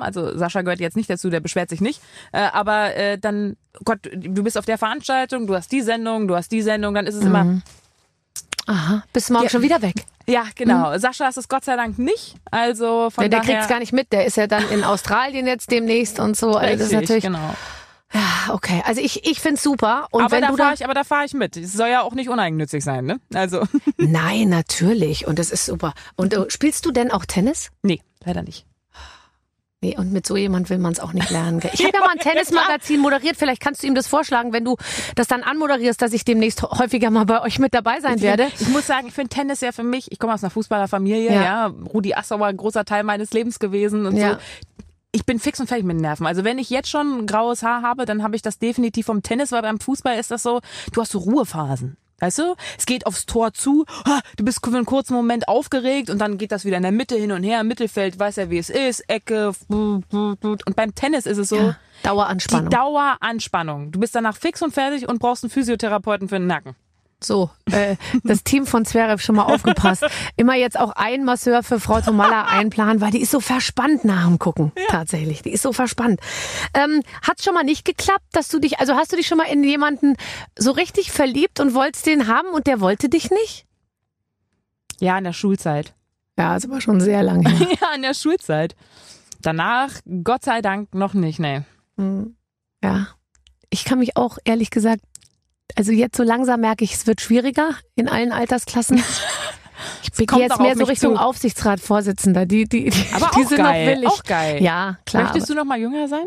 Sascha gehört jetzt nicht dazu, der beschwert sich nicht. Äh, aber äh, dann, Gott, du bist auf der Veranstaltung, du hast die Sendung, du hast die Sendung, dann ist es mhm. immer... Aha, bist morgen ja. schon wieder weg. Ja, genau. Mhm. Sascha ist es Gott sei Dank nicht. Also von ja, der daher... kriegt's gar nicht mit. Der ist ja dann in Australien jetzt demnächst und so. Also das ist natürlich... genau. Ja, okay. Also ich, ich find's super. Und aber, wenn da du fahr da ich, aber da fahre ich mit. Es soll ja auch nicht uneigennützig sein, ne? Also. Nein, natürlich. Und das ist super. Und uh, spielst du denn auch Tennis? Nee, leider nicht. Nee, und mit so jemand will man es auch nicht lernen. Ich habe ja mal ein Tennismagazin moderiert. Vielleicht kannst du ihm das vorschlagen, wenn du das dann anmoderierst, dass ich demnächst häufiger mal bei euch mit dabei sein ich werde. Find, ich muss sagen, ich finde Tennis ja für mich, ich komme aus einer Fußballerfamilie, ja. ja. Rudi Assauer, ein großer Teil meines Lebens gewesen und ja. so. Ich bin fix und fertig mit den Nerven. Also wenn ich jetzt schon graues Haar habe, dann habe ich das definitiv vom Tennis, weil beim Fußball ist das so, du hast so Ruhephasen. Weißt du? Es geht aufs Tor zu, du bist für einen kurzen Moment aufgeregt und dann geht das wieder in der Mitte hin und her, im Mittelfeld, weiß ja wie es ist, Ecke, und beim Tennis ist es so, ja, Daueranspannung. Die Daueranspannung. Du bist danach fix und fertig und brauchst einen Physiotherapeuten für den Nacken. So, äh, das Team von Zverev schon mal aufgepasst. Immer jetzt auch einen Masseur für Frau Tomalla einplanen, weil die ist so verspannt nach dem Gucken. Ja. Tatsächlich, die ist so verspannt. Ähm, hat's schon mal nicht geklappt, dass du dich, also hast du dich schon mal in jemanden so richtig verliebt und wolltest den haben und der wollte dich nicht? Ja, in der Schulzeit. Ja, ist aber schon sehr lange her. Ja, in der Schulzeit. Danach, Gott sei Dank, noch nicht, nee. Ja, ich kann mich auch, ehrlich gesagt, also jetzt so langsam merke ich, es wird schwieriger in allen Altersklassen. Ich gehe jetzt mehr so Richtung zu. Aufsichtsratsvorsitzender. Die, die, die, aber die auch sind geil, noch willig. Auch geil. Ja, klar. Möchtest du noch mal jünger sein?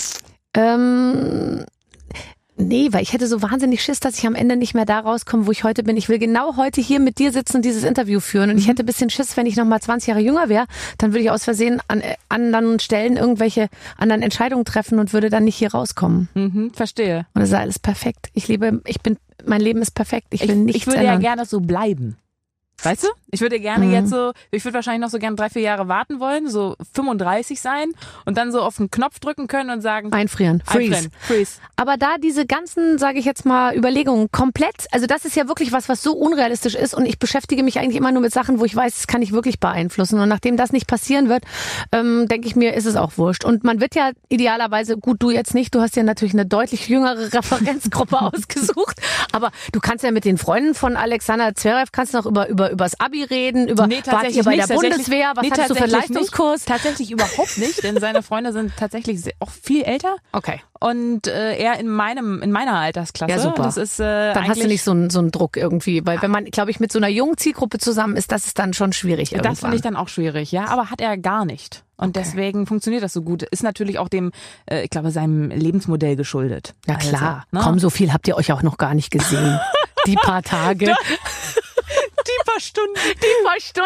Ähm, nee, weil ich hätte so wahnsinnig Schiss, dass ich am Ende nicht mehr da rauskomme, wo ich heute bin. Ich will genau heute hier mit dir sitzen und dieses Interview führen. Und ich hätte ein bisschen Schiss, wenn ich noch mal zwanzig Jahre jünger wäre, dann würde ich aus Versehen an äh, anderen Stellen irgendwelche anderen Entscheidungen treffen und würde dann nicht hier rauskommen. Mhm, verstehe. Und es ist alles perfekt. Ich liebe, ich bin, mein Leben ist perfekt. Ich will ich, nichts Ich würde ändern. ja gerne so bleiben. Weißt du? Ich würde gerne mhm. jetzt so, ich würde wahrscheinlich noch so gerne drei, vier Jahre warten wollen, so fünfunddreißig sein und dann so auf den Knopf drücken können und sagen... Einfrieren. Freeze. Einfrieren. Freeze. Aber da diese ganzen, sage ich jetzt mal, Überlegungen komplett, also das ist ja wirklich was, was so unrealistisch ist und ich beschäftige mich eigentlich immer nur mit Sachen, wo ich weiß, das kann ich wirklich beeinflussen und nachdem das nicht passieren wird, ähm, denke ich mir, ist es auch wurscht. Und man wird ja idealerweise, gut, du jetzt nicht, du hast ja natürlich eine deutlich jüngere Referenzgruppe ausgesucht, aber du kannst ja mit den Freunden von Alexander Zverev, kannst noch über, über übers Abi reden, über nee, wart ihr bei nicht, der Bundeswehr, was nee, hattest du für einen Leistungskurs? Nicht. Tatsächlich überhaupt nicht, denn seine Freunde sind tatsächlich sehr, auch viel älter. Okay. Und äh, er in meinem in meiner Altersklasse. Ja, super. Das ist, äh, dann hast du nicht so einen so einen Druck irgendwie, weil wenn man, glaube ich, mit so einer jungen Zielgruppe zusammen ist, das ist dann schon schwierig irgendwann. Das finde ich dann auch schwierig, ja, aber hat er gar nicht. Und okay. deswegen funktioniert das so gut. Ist natürlich auch dem, äh, ich glaube, seinem Lebensmodell geschuldet. Ja klar. Also, ne? Komm, so viel habt ihr euch auch noch gar nicht gesehen. Die paar Tage. Die paar Stunden. Die paar Stunden.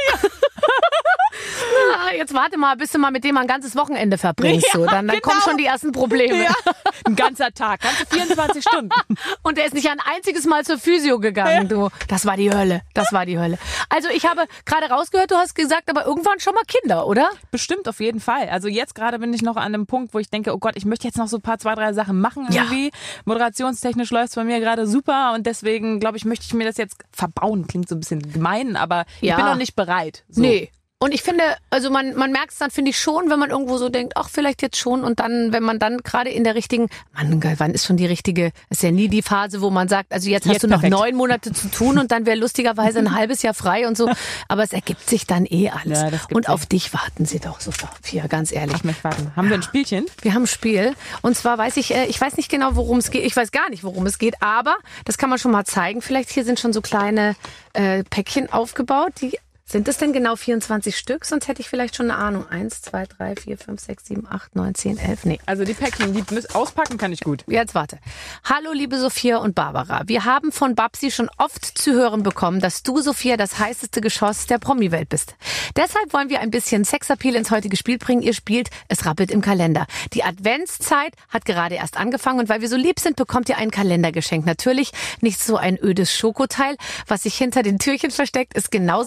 Na, jetzt warte mal, bis du mal mit dem ein ganzes Wochenende verbringst. Ja, so. Dann, dann genau. kommen schon die ersten Probleme. Ja. Ein ganzer Tag, ganze vierundzwanzig Stunden. Und der ist nicht ein einziges Mal zur Physio gegangen, ja. du. Das war die Hölle. Das war die Hölle. Also ich habe gerade rausgehört, du hast gesagt, aber irgendwann schon mal Kinder, oder? Bestimmt, auf jeden Fall. Also jetzt gerade bin ich noch an einem Punkt, wo ich denke, oh Gott, ich möchte jetzt noch so ein paar, zwei, drei Sachen machen irgendwie. Ja. Moderationstechnisch läuft es bei mir gerade super und deswegen, glaube ich, möchte ich mir das jetzt verbauen. Klingt so ein bisschen gemein, aber ja. ich bin noch nicht bereit. So. Nee. Und ich finde, also man man merkt es dann, finde ich schon, wenn man irgendwo so denkt, ach, vielleicht jetzt schon. Und dann, wenn man dann gerade in der richtigen, Mann, wann ist schon die richtige, ist ja nie die Phase, wo man sagt, also jetzt, jetzt hast du noch perfekt. neun Monate zu tun und dann wäre lustigerweise ein halbes Jahr frei und so. Aber es ergibt sich dann eh alles. Ja, das gibt und auf sich. dich warten sie doch so, Sophia, ganz ehrlich. Auf mich warten. Haben wir ein Spielchen? Wir haben ein Spiel. Und zwar weiß ich, ich weiß nicht genau, worum es geht. Ich weiß gar nicht, worum es geht, aber das kann man schon mal zeigen. Vielleicht hier sind schon so kleine äh, Päckchen aufgebaut, die Sind es denn genau vierundzwanzig Stück? Sonst hätte ich vielleicht schon eine Ahnung. Eins, zwei, drei, vier, fünf, sechs, sieben, acht, neun, zehn, elf. Nee. Also die Päckchen, die auspacken kann ich gut. Jetzt warte. Hallo liebe Sophia und Barbara. Wir haben von Babsi schon oft zu hören bekommen, dass du, Sophia, das heißeste Geschoss der Promi-Welt bist. Deshalb wollen wir ein bisschen Sexappeal ins heutige Spiel bringen. Ihr spielt Es rappelt im Kalender. Die Adventszeit hat gerade erst angefangen und weil wir so lieb sind, bekommt ihr einen Kalender geschenkt. Natürlich nicht so ein ödes Schokoteil. Was sich hinter den Türchen versteckt, ist genauso scharf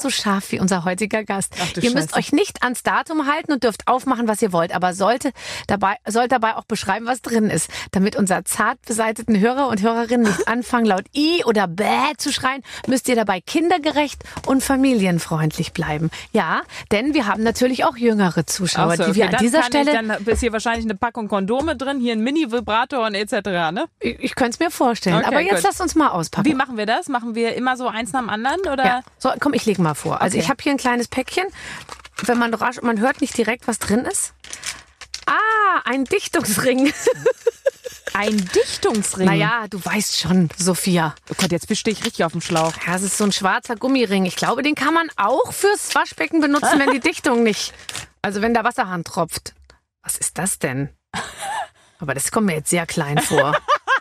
wie unser heutiger Gast. Ach, du ihr müsst Scheiße. euch nicht ans Datum halten und dürft aufmachen, was ihr wollt, aber sollte dabei, sollt dabei auch beschreiben, was drin ist, damit unser zart beseiteten Hörer und Hörerinnen nicht anfangen, laut I oder Bäh zu schreien, müsst ihr dabei kindergerecht und familienfreundlich bleiben. Ja, denn wir haben natürlich auch jüngere Zuschauer, Ach so, die wir okay, an dieser dann kann Stelle... Ich, dann ist hier wahrscheinlich eine Packung Kondome drin, hier ein Mini-Vibrator und et cetera, ne? Ich, ich könnte es mir vorstellen, Okay, aber jetzt gut. lasst uns mal auspacken. Wie machen wir das? Machen wir immer so eins nach dem anderen, oder? Ja. So, komm, ich lege mal vor. Also Okay. ich habe hier ein kleines Päckchen. Wenn man rasch, man hört nicht direkt, was drin ist. Ah, ein Dichtungsring. Ein Dichtungsring? Naja, du weißt schon, Sophia. Oh Gott, jetzt stehe ich richtig auf dem Schlauch. Ja, es ist so ein schwarzer Gummiring. Ich glaube, den kann man auch fürs Waschbecken benutzen, wenn die Dichtung nicht... Also wenn der Wasserhahn tropft. Was ist das denn? Aber das kommt mir jetzt sehr klein vor.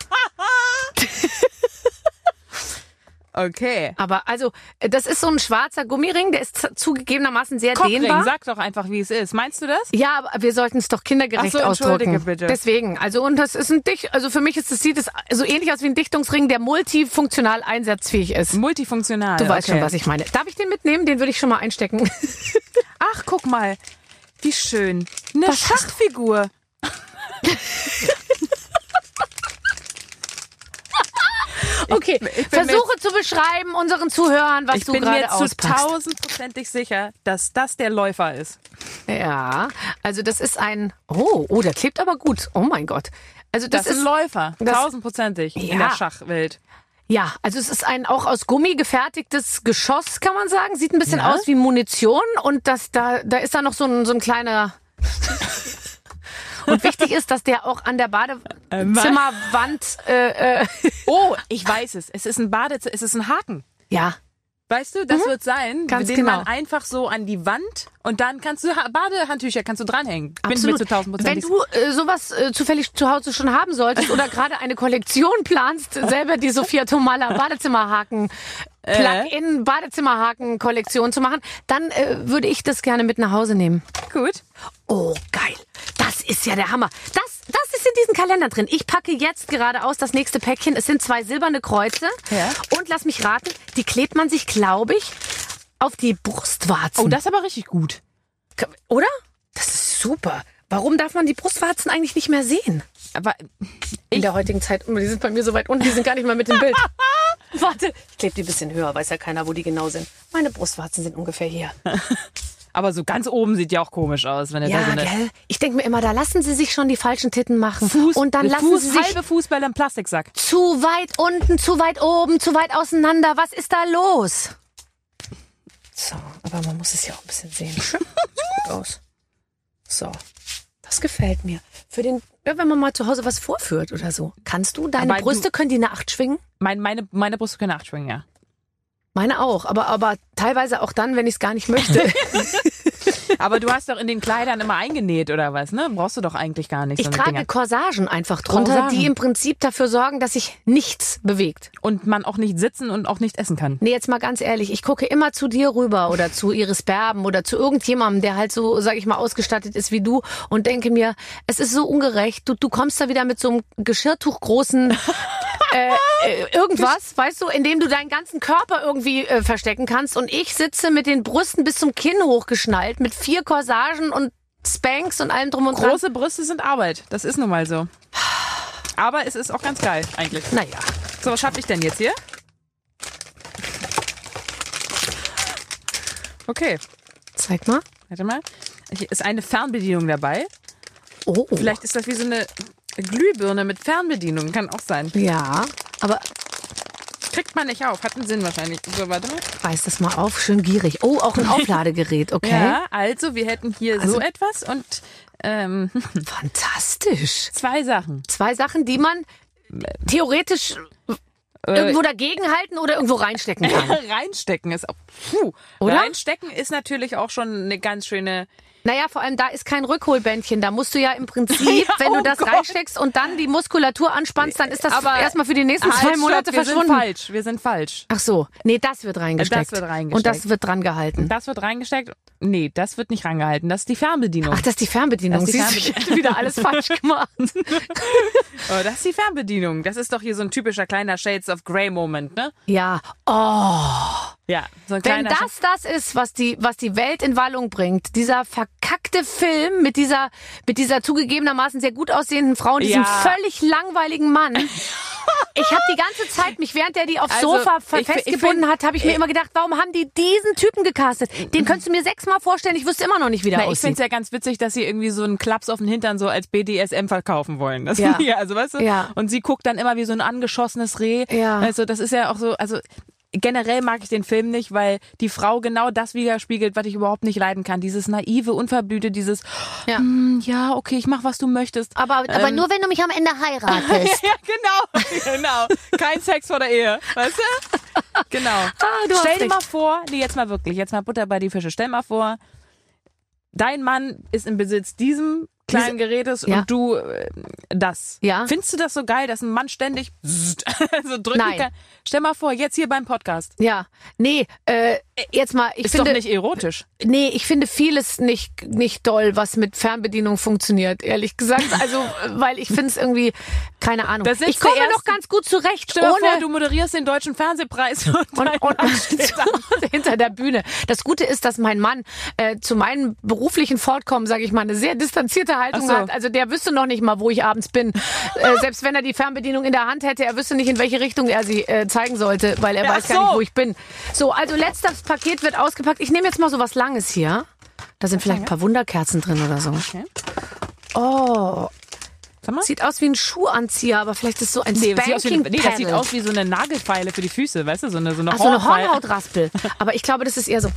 Okay. Aber also, das ist so ein schwarzer Gummiring, der ist zugegebenermaßen sehr Cockring, dehnbar. sag doch einfach, wie es ist. Meinst du das? Ja, aber wir sollten es doch kindergerecht Ach so, entschuldige ausdrücken. bitte. Deswegen, also und das ist ein Dicht, also für mich ist das sieht es so ähnlich aus wie ein Dichtungsring, der multifunktional einsatzfähig ist. Multifunktional. Du weißt okay. schon, was ich meine. Darf ich den mitnehmen? Den würde ich schon mal einstecken. Ach, guck mal. Wie schön. Eine Was hast- Schachfigur. Okay, ich bin mir versuche zu beschreiben unseren Zuhörern, was Ich du bin mir gerade zu auspackst. tausendprozentig sicher, dass das der Läufer ist. Ja, also das ist ein, oh, oh, der klebt aber gut. Oh mein Gott. Also das, Das, ist ist, ein Läufer. das- Tausendprozentig in Ja. der Schachwelt. ja, also es ist ein auch aus Gummi gefertigtes Geschoss, kann man sagen. Sieht ein bisschen Ja. aus wie Munition und das da, da ist da noch so ein, so ein kleiner. Und wichtig ist, dass der auch an der Badezimmerwand, äh, äh, Oh, ich weiß es. Es ist ein Badezimmer, es ist ein Haken. ja, Weißt du, das wird sein, Ganz den genau. man einfach so an die Wand und dann kannst du Ha- Badehandtücher kannst du dranhängen. Bin ich mir absolut. zu tausend Wenn Prozent. du äh, sowas äh, zufällig zu Hause schon haben solltest oder gerade eine Kollektion planst, selber die Sophia Tomalla Badezimmerhaken Äh? Plug-in Badezimmerhaken-Kollektion zu machen, dann äh, würde ich das gerne mit nach Hause nehmen. Gut. Oh, geil. Das ist ja der Hammer. Das, das ist in diesen Kalender drin. Ich packe jetzt gerade aus das nächste Päckchen. Es sind zwei silberne Kreuze. Ja. Und lass mich raten, die klebt man sich, glaube ich, auf die Brustwarzen. Oh, das ist aber richtig gut. Oder? Das ist super. Warum darf man die Brustwarzen eigentlich nicht mehr sehen? Aber In der heutigen Zeit. Die sind bei mir so weit unten, die sind gar nicht mal mit im Bild. Warte, ich klebe die ein bisschen höher, weiß ja keiner, wo die genau sind. Meine Brustwarzen sind ungefähr hier. aber so ganz oben sieht ja auch komisch aus, wenn er da Ja, so eine gell? Ich denke mir immer, da lassen sie sich schon die falschen Titten machen. Fuß, und dann lassen Fuß, sie sich halbe Fußbälle im Plastiksack. zu weit unten, zu weit oben, zu weit auseinander. Was ist da los? So, aber man muss es ja auch ein bisschen sehen. Sieht gut aus. So, das gefällt mir. Für den, ja, wenn man mal zu Hause was vorführt oder so. Kannst du? Deine Aber Brüste, können die eine Acht schwingen? Mein, meine, meine Brüste können acht schwingen, ja. Meine auch, aber, aber teilweise auch dann, wenn ich es gar nicht möchte. Aber du hast doch in den Kleidern immer eingenäht oder was, ne? Brauchst du doch eigentlich gar nicht Ich so eine trage Dinger. Corsagen einfach drunter, Corsagen. die im Prinzip dafür sorgen, dass sich nichts bewegt. Und man auch nicht sitzen und auch nicht essen kann. Nee, jetzt mal ganz ehrlich, ich gucke immer zu dir rüber oder zu Iris Berben oder zu irgendjemandem, der halt so, sag ich mal, ausgestattet ist wie du und denke mir, es ist so ungerecht. Du, du kommst da wieder mit so einem Geschirrtuch großen äh, äh, irgendwas, weißt du, in dem du deinen ganzen Körper irgendwie äh, verstecken kannst und ich sitze mit den Brüsten bis zum Kinn hochgeschnallt mit vier Corsagen und Spanks und allem drum und dran. Große Brüste sind Arbeit. Das ist nun mal so. Aber es ist auch ganz geil, eigentlich. Naja. So, was schaffe ich denn jetzt hier? Okay, Zeig mal. warte mal. Hier ist eine Fernbedienung dabei. Oh. Vielleicht ist das wie so eine Glühbirne mit Fernbedienung. Kann auch sein. Ja, aber Kriegt man nicht auf. Hat einen Sinn wahrscheinlich. So, warte mal. reiß das mal auf, schön gierig. Oh, auch ein Aufladegerät, okay. Ja, also wir hätten hier Also- so etwas und ähm, Fantastisch. zwei Sachen. Zwei Sachen, die man theoretisch Äh, irgendwo dagegen halten oder irgendwo reinstecken kann. Reinstecken ist auch. Puh. Oder? Reinstecken ist natürlich auch schon eine ganz schöne Naja, vor allem da ist kein Rückholbändchen. Da musst du ja im Prinzip, Ja, wenn du oh das Gott. reinsteckst und dann die Muskulatur anspannst, dann ist das Aber erstmal für die nächsten Halt, zwei stopp, Monate wir verschwunden. sind falsch, wir sind falsch. Ach so, nee, das wird reingesteckt. Das wird reingesteckt. Und das wird dran gehalten. Das wird reingesteckt? Nee, das wird nicht rangehalten. Das ist die Fernbedienung. Ach, das ist die Fernbedienung. Das ist die Siehst du, ich hätte wieder alles falsch gemacht. Oh, das ist die Fernbedienung. Das ist doch hier so ein typischer kleiner Shades of Grey Moment, ne? Ja. Oh. Ja, so ein Wenn kleiner das das ist, was die, was die Welt in Wallung bringt, dieser verkackte Film mit dieser, mit dieser zugegebenermaßen sehr gut aussehenden Frau und diesem Ja. völlig langweiligen Mann. Ich habe die ganze Zeit mich, während der die aufs Also, Sofa ich fi- festgebunden ich find- hat, habe ich mir immer gedacht, warum haben die diesen Typen gecastet? Den könntest du mir sechsmal vorstellen, ich wüsste immer noch nicht, wie der Na, ich finde aussieht. es ja ganz witzig, dass sie irgendwie so einen Klaps auf den Hintern so als B D S M verkaufen wollen. Das Ja. ja, also weißt du? Ja. Und sie guckt dann immer wie so ein angeschossenes Reh. Ja. Also das ist ja auch so, also generell mag ich den Film nicht, weil die Frau genau das widerspiegelt, was ich überhaupt nicht leiden kann. Dieses naive, unverblühte, dieses Ja. "Hm, ja, okay, ich mach, was du möchtest. aber, aber Ähm, nur wenn du mich am Ende heiratest. Ja, genau, genau. Kein Sex vor der Ehe, weißt du? Genau. Ah, du hast Stell dir recht. mal vor, nee, jetzt mal wirklich, jetzt mal Butter bei die Fische. Stell mal vor, dein Mann ist im Besitz diesem kleinen Gerätes Ja. und du äh, das. Ja. Findest du das so geil, dass ein Mann ständig so drücken Nein. kann? Stell mal vor, jetzt hier beim Podcast. Ja, nee, äh, jetzt mal, ich Ist finde, doch nicht erotisch. nee, ich finde vieles nicht nicht doll, was mit Fernbedienung funktioniert, ehrlich gesagt. Also, äh, weil ich finde es irgendwie, keine Ahnung. Da sitzt Ich komme der noch erste- ganz gut zurecht, Stell dir ohne vor, du moderierst den Deutschen Fernsehpreis und, und, dein und, Mann und steht da. hinter der Bühne. Das Gute ist, dass mein Mann äh, zu meinem beruflichen Fortkommen, sage ich mal, eine sehr distanzierte Haltung Ach so. hat. Also der wüsste noch nicht mal, wo ich abends bin. Äh, selbst wenn er die Fernbedienung in der Hand hätte, er wüsste nicht, in welche Richtung er sie äh, zeigen sollte, weil er Ja, weiß ach gar nicht, so. wo ich bin. So, also letztes Paket wird ausgepackt. Ich nehme jetzt mal so was Langes hier. Da sind vielleicht ein paar Wunderkerzen drin oder so. Okay. Oh, Sag mal. sieht aus wie ein Schuhanzieher, aber vielleicht ist so ein Nee, das sieht, aus wie, Spanking nee, das sieht Paddle. aus wie so eine Nagelfeile für die Füße, weißt du, so eine, so eine Ach, so eine Hornfeile. Hornhautraspel. Aber ich glaube, das ist eher so.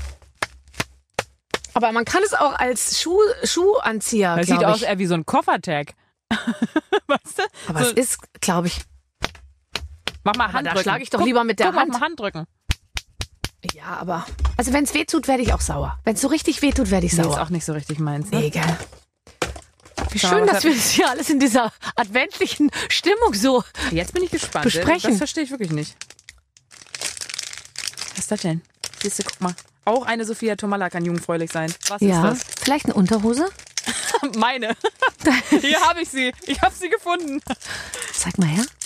Aber man kann es auch als Schuh, Schuhanzieher, Das sieht glaube aus ich. eher wie so ein Koffertag. Weißt du? Aber so, es ist, glaube ich. mach mal Aber Hand da drücken. schlage ich doch Guck, lieber mit der guck, Hand. Mach mal Hand drücken. Ja, aber. Also wenn es weh tut, werde ich auch sauer. Wenn es so richtig weh tut, werde ich Nee, ist sauer. auch nicht so richtig meins. Ne? Nee, gell. Wie Schau mal, schön, was dass hat- wir das hier alles in dieser adventlichen Stimmung so. Jetzt bin ich gespannt. Besprechen. Das verstehe ich wirklich nicht. Was ist das denn? Siehst du, guck mal. Auch eine Sophia Tomalla kann jungfräulich sein. Was Ja. ist Vielleicht eine Unterhose? das? Meine. Hier habe ich sie. Ich habe sie gefunden. Zeig mal her.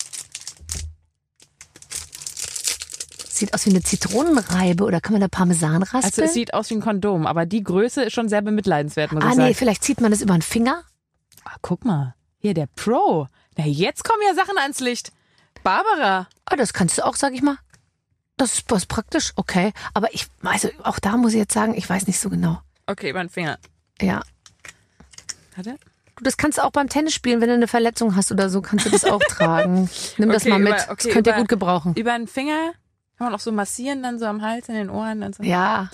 Sieht aus wie eine Zitronenreibe oder kann man da Parmesan raspeln? Also es sieht aus wie ein Kondom, aber die Größe ist schon sehr bemitleidenswert, muss ah ich nee, sagen. vielleicht zieht man das über den Finger. Ah, guck mal. Hier, der Pro. Na, jetzt kommen ja Sachen ans Licht. Barbara. Ah, das kannst du auch, sag ich mal. Das ist was praktisch, okay. Aber ich, also auch da muss ich jetzt sagen, ich weiß nicht so genau. Okay, über den Finger. Ja. Warte. Du, das kannst du auch beim Tennis spielen, wenn du eine Verletzung hast oder so, kannst du das auch tragen. Nimm das Okay, mal mit. über- okay, das könnt ihr über- gut gebrauchen. Über den Finger kann man auch so massieren, dann so am Hals, in den Ohren. Dann so. Ja.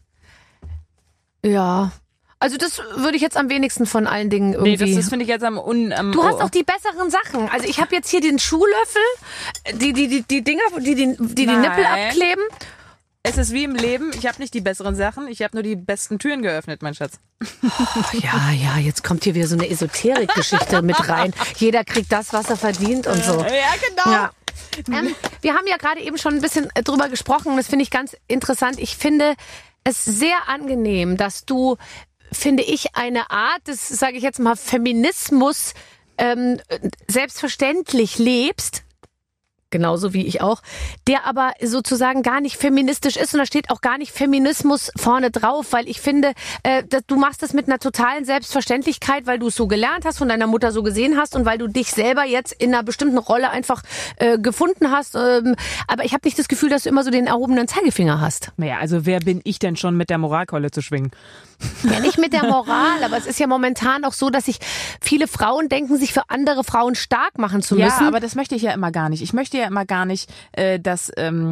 Ja. Also das würde ich jetzt am wenigsten von allen Dingen irgendwie... Nee, das, das finde ich jetzt am un... Am, Du hast oh, auch die besseren Sachen. Also ich habe jetzt hier den Schuhlöffel, die die die die Dinger, die die, die, die Nein. Nippel abkleben. Es ist wie im Leben, ich habe nicht die besseren Sachen, ich habe nur die besten Türen geöffnet, mein Schatz. Ja, ja, jetzt kommt hier wieder so eine Esoterik-Geschichte mit rein. Jeder kriegt das, was er verdient und so. Ja, genau. Ja. Ähm, wir haben ja gerade eben schon ein bisschen äh, drüber gesprochen. Das finde ich ganz interessant. Ich finde es sehr angenehm, dass du, finde ich, eine Art des, sage ich jetzt mal, Feminismus ähm, selbstverständlich lebst. Genauso wie ich auch, der aber sozusagen gar nicht feministisch ist und da steht auch gar nicht Feminismus vorne drauf, weil ich finde, äh, dass du machst das mit einer totalen Selbstverständlichkeit, weil du es so gelernt hast, von deiner Mutter so gesehen hast und weil du dich selber jetzt in einer bestimmten Rolle einfach äh, gefunden hast. Ähm, aber ich habe nicht das Gefühl, dass du immer so den erhobenen Zeigefinger hast. Naja, also wer bin ich denn schon mit der Moralkeule zu schwingen? Ja, nicht mit der Moral, aber es ist ja momentan auch so, dass sich viele Frauen denken, sich für andere Frauen stark machen zu müssen. Ja, aber das möchte ich ja immer gar nicht. Ich möchte ja immer gar nicht, äh, dass, ähm,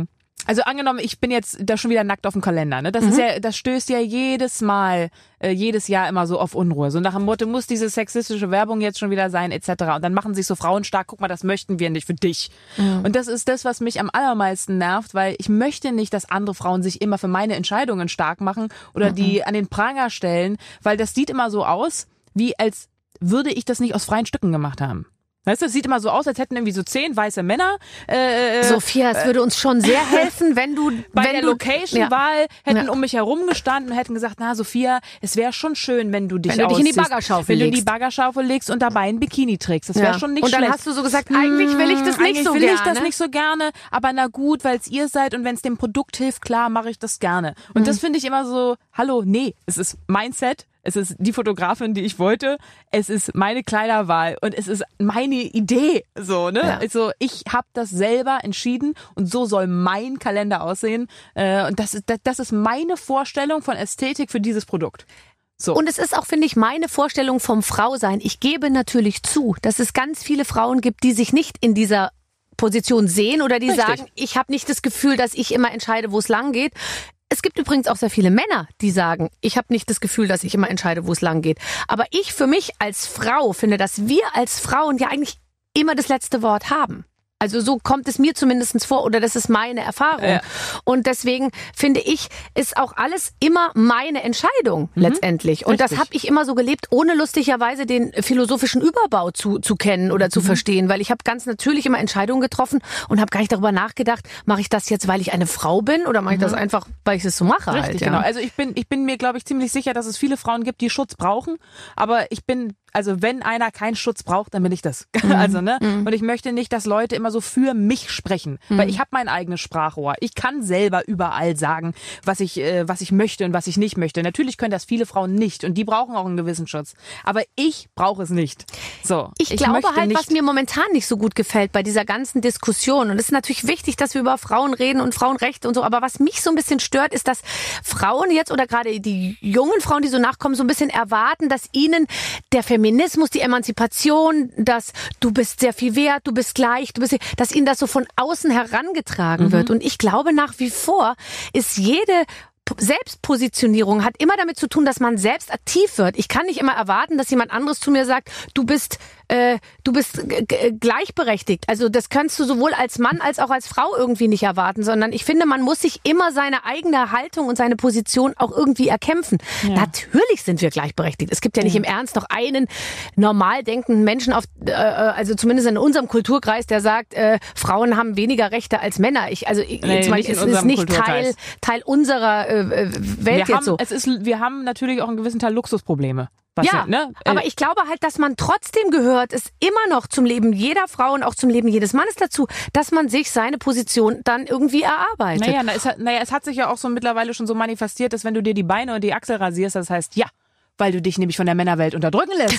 Also angenommen, ich bin jetzt da schon wieder nackt auf dem Kalender, ne? Das mhm. ist ja, das stößt ja jedes Mal, äh, jedes Jahr immer so auf Unruhe. So nach dem Motto, muss diese sexistische Werbung jetzt schon wieder sein, et cetera. Und dann machen sich so Frauen stark, guck mal, das möchten wir nicht für dich. Mhm. Und das ist das, was mich am allermeisten nervt, weil ich möchte nicht, dass andere Frauen sich immer für meine Entscheidungen stark machen oder mhm. die an den Pranger stellen, weil das sieht immer so aus, wie als würde ich das nicht aus freien Stücken gemacht haben. Weißt du, es sieht immer so aus, als hätten irgendwie so zehn weiße Männer. Äh, Sophia, es würde uns schon sehr helfen, wenn du bei wenn der du, Location-Wahl ja. hätten ja. um mich herum gestanden und hätten gesagt, na Sophia, es wäre schon schön, wenn du dich wenn du dich in die ausziehst, Baggerschaufel wenn legst. du in die Baggerschaufel legst und dabei ein Bikini trägst. Das wäre ja. schon nicht schlecht. Und dann schlecht. hast du so gesagt, eigentlich will ich das nicht eigentlich so will gerne. ich das nicht so gerne, aber na gut, weil es ihr seid und wenn es dem Produkt hilft, klar, mache ich das gerne. Und mhm. das finde ich immer so, hallo, nee, es ist mein Set. Es ist die Fotografin, die ich wollte. Es ist meine Kleiderwahl und es ist meine Idee. So, ne? Ja. Also ich habe das selber entschieden und so soll mein Kalender aussehen. Äh, und das ist das ist meine Vorstellung von Ästhetik für dieses Produkt. So. Und es ist auch, finde ich, meine Vorstellung vom Frausein. Ich gebe natürlich zu, dass es ganz viele Frauen gibt, die sich nicht in dieser Position sehen oder die Richtig. sagen, ich habe nicht das Gefühl, dass ich immer entscheide, wo es lang geht. Es gibt übrigens auch sehr viele Männer, die sagen, ich habe nicht das Gefühl, dass ich immer entscheide, wo es lang geht. Aber ich für mich als Frau finde, dass wir als Frauen ja eigentlich immer das letzte Wort haben. Also so kommt es mir zumindest vor oder das ist meine Erfahrung. Ja. Und deswegen finde ich, ist auch alles immer meine Entscheidung mhm. letztendlich. Und Richtig. Das habe ich immer so gelebt, ohne lustigerweise den philosophischen Überbau zu, zu kennen oder zu mhm. verstehen. Weil ich habe ganz natürlich immer Entscheidungen getroffen und habe gar nicht darüber nachgedacht, mache ich das jetzt, weil ich eine Frau bin oder mache ich das mhm. einfach, weil ich es so mache. Richtig, halt, ja. genau. Also ich bin, ich bin mir, glaube ich, ziemlich sicher, dass es viele Frauen gibt, die Schutz brauchen. Aber ich bin Also wenn einer keinen Schutz braucht, dann bin ich das. Mhm. Also ne. Mhm. Und ich möchte nicht, dass Leute immer so für mich sprechen, mhm. weil ich habe mein eigenes Sprachrohr. Ich kann selber überall sagen, was ich, äh, was ich möchte und was ich nicht möchte. Natürlich können das viele Frauen nicht und die brauchen auch einen gewissen Schutz. Aber ich brauche es nicht. So. Ich, ich glaube halt, was mir momentan nicht so gut gefällt bei dieser ganzen Diskussion. Und es ist natürlich wichtig, dass wir über Frauen reden und Frauenrechte und so. Aber was mich so ein bisschen stört, ist, dass Frauen jetzt oder gerade die jungen Frauen, die so nachkommen, so ein bisschen erwarten, dass ihnen der Feminismus, die Emanzipation, dass du bist sehr viel wert, du bist gleich, du bist, dass ihnen das so von außen herangetragen mhm. wird. Und ich glaube nach wie vor ist jede Selbstpositionierung hat immer damit zu tun, dass man selbst aktiv wird. Ich kann nicht immer erwarten, dass jemand anderes zu mir sagt, du bist äh, du bist g- g- gleichberechtigt. Also das kannst du sowohl als Mann als auch als Frau irgendwie nicht erwarten, sondern ich finde, man muss sich immer seine eigene Haltung und seine Position auch irgendwie erkämpfen. Ja. Natürlich sind wir gleichberechtigt. Es gibt ja nicht ja. im Ernst noch einen normal denkenden Menschen, auf, äh, also zumindest in unserem Kulturkreis, der sagt, äh, Frauen haben weniger Rechte als Männer. Ich, also ich, nee, zum Beispiel, es ist nicht Teil, Teil unserer äh, Welt wir jetzt haben, so. Es ist, wir haben natürlich auch einen gewissen Teil Luxusprobleme. Was ja, ja, ne? aber ich glaube halt, dass man trotzdem gehört, es immer noch zum Leben jeder Frau und auch zum Leben jedes Mannes dazu, dass man sich seine Position dann irgendwie erarbeitet. Naja, na, es, hat, naja, es hat sich ja auch so mittlerweile schon so manifestiert, dass wenn du dir die Beine und die Achsel rasierst, das heißt, ja, weil du dich nämlich von der Männerwelt unterdrücken lässt.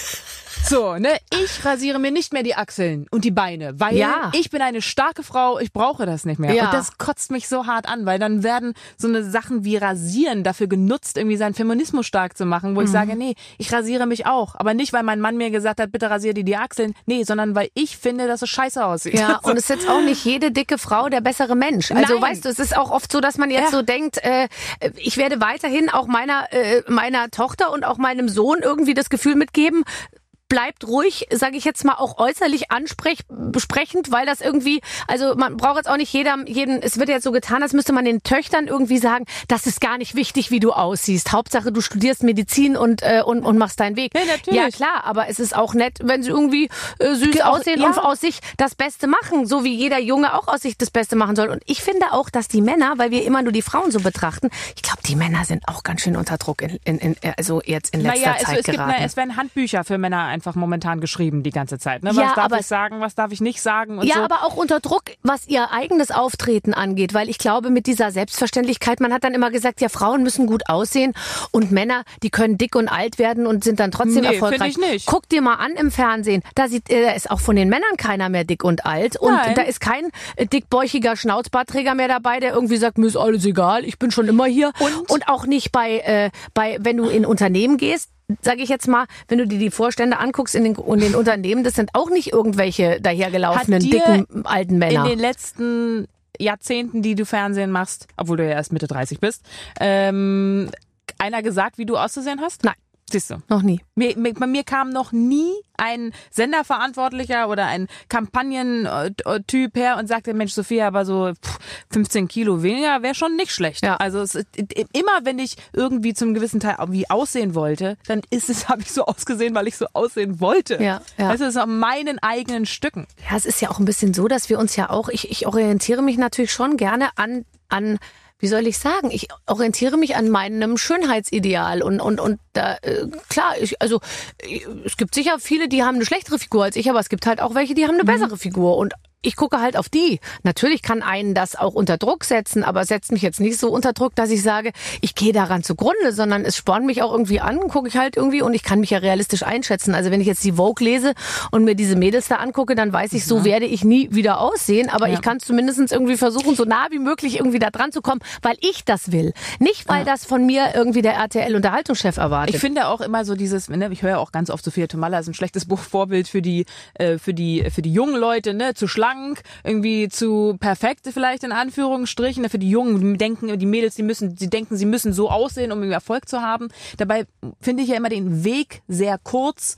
So, ne, ich rasiere mir nicht mehr die Achseln und die Beine, weil ja. ich bin eine starke Frau, ich brauche das nicht mehr. Ja. Und das kotzt mich so hart an, weil dann werden so eine Sachen wie Rasieren dafür genutzt, irgendwie seinen Feminismus stark zu machen, wo mhm. ich sage, nee, ich rasiere mich auch. Aber nicht, weil mein Mann mir gesagt hat, bitte rasier dir die Achseln. Nee, sondern weil ich finde, dass es scheiße aussieht. Ja, und es ist jetzt auch nicht jede dicke Frau der bessere Mensch. Also Nein. weißt du, es ist auch oft so, dass man jetzt ja. so denkt, äh, ich werde weiterhin auch meiner, äh, meiner Tochter und auch meinem Sohn irgendwie das Gefühl mitgeben, bleibt ruhig, sage ich jetzt mal, auch äußerlich ansprechend, weil das irgendwie, also man braucht jetzt auch nicht jeder, jeden, es wird jetzt so getan, als müsste man den Töchtern irgendwie sagen, das ist gar nicht wichtig, wie du aussiehst. Hauptsache, du studierst Medizin und äh, und, und machst deinen Weg. Ja, natürlich. Ja, klar, aber es ist auch nett, wenn sie irgendwie äh, süß auch, aussehen ja. und aus sich das Beste machen, so wie jeder Junge auch aus sich das Beste machen soll. Und ich finde auch, dass die Männer, weil wir immer nur die Frauen so betrachten, ich glaube, die Männer sind auch ganz schön unter Druck, in, in, in, also jetzt in letzter naja, Zeit es, es geraten. Gibt, na, es werden Handbücher für Männer einfach momentan geschrieben die ganze Zeit. Ne? Was ja, darf aber ich sagen, was darf ich nicht sagen? Und ja, so. aber auch unter Druck, was ihr eigenes Auftreten angeht, weil ich glaube, mit dieser Selbstverständlichkeit, man hat dann immer gesagt, ja, Frauen müssen gut aussehen und Männer, die können dick und alt werden und sind dann trotzdem nee, erfolgreich. Find ich nicht. Guck dir mal an im Fernsehen, da sieht, äh, ist auch von den Männern keiner mehr dick und alt und Nein. da ist kein äh, dickbäuchiger Schnauzbartträger mehr dabei, der irgendwie sagt, mir ist alles egal, ich bin schon immer hier. Und, und auch nicht bei, äh, bei, wenn du in Unternehmen gehst, sage ich jetzt mal, wenn du dir die Vorstände anguckst in den, in den Unternehmen, das sind auch nicht irgendwelche dahergelaufenen, dicken, alten Männer. In den letzten Jahrzehnten, die du Fernsehen machst, obwohl du ja erst Mitte dreißig bist, ähm, einer gesagt, wie du auszusehen hast? Nein. Siehst du. Noch nie. Mir, mir, bei mir kam noch nie ein Senderverantwortlicher oder ein Kampagnentyp her und sagte, Mensch, Sophia, aber so fünfzehn Kilo weniger wäre schon nicht schlecht. Ja. Also es, immer, wenn ich irgendwie zum gewissen Teil irgendwie aussehen wollte, dann ist es, habe ich so ausgesehen, weil ich so aussehen wollte. Ja, ja. Das ist auf meinen eigenen Stücken. Ja, es ist ja auch ein bisschen so, dass wir uns ja auch, ich, ich orientiere mich natürlich schon gerne an, an wie soll ich sagen, ich orientiere mich an meinem Schönheitsideal und und und da, äh, klar, ich, also ich, es gibt sicher viele, die haben eine schlechtere Figur als ich, aber es gibt halt auch welche, die haben eine bessere Figur und ich gucke halt auf die. Natürlich kann einen das auch unter Druck setzen, aber es setzt mich jetzt nicht so unter Druck, dass ich sage, ich gehe daran zugrunde, sondern es spornt mich auch irgendwie an, gucke ich halt irgendwie und ich kann mich ja realistisch einschätzen. Also wenn ich jetzt die Vogue lese und mir diese Mädels da angucke, dann weiß ich, so ja. werde ich nie wieder aussehen, aber ja. ich kann zumindest irgendwie versuchen, so nah wie möglich irgendwie da dran zu kommen, weil ich das will. Nicht, weil ja. das von mir irgendwie der R T L-Unterhaltungschef erwartet. Ich finde auch immer so dieses, ne, ich höre ja auch ganz oft, Sophia Tomalla ist ein schlechtes Vorbild für die, äh, für die, für die jungen Leute, ne, zu schlank, irgendwie zu perfekt vielleicht in Anführungsstrichen. Für die Jungen, die denken, die Mädels, die müssen, sie denken, sie müssen so aussehen, um irgendwie Erfolg zu haben. Dabei finde ich ja immer den Weg sehr kurz.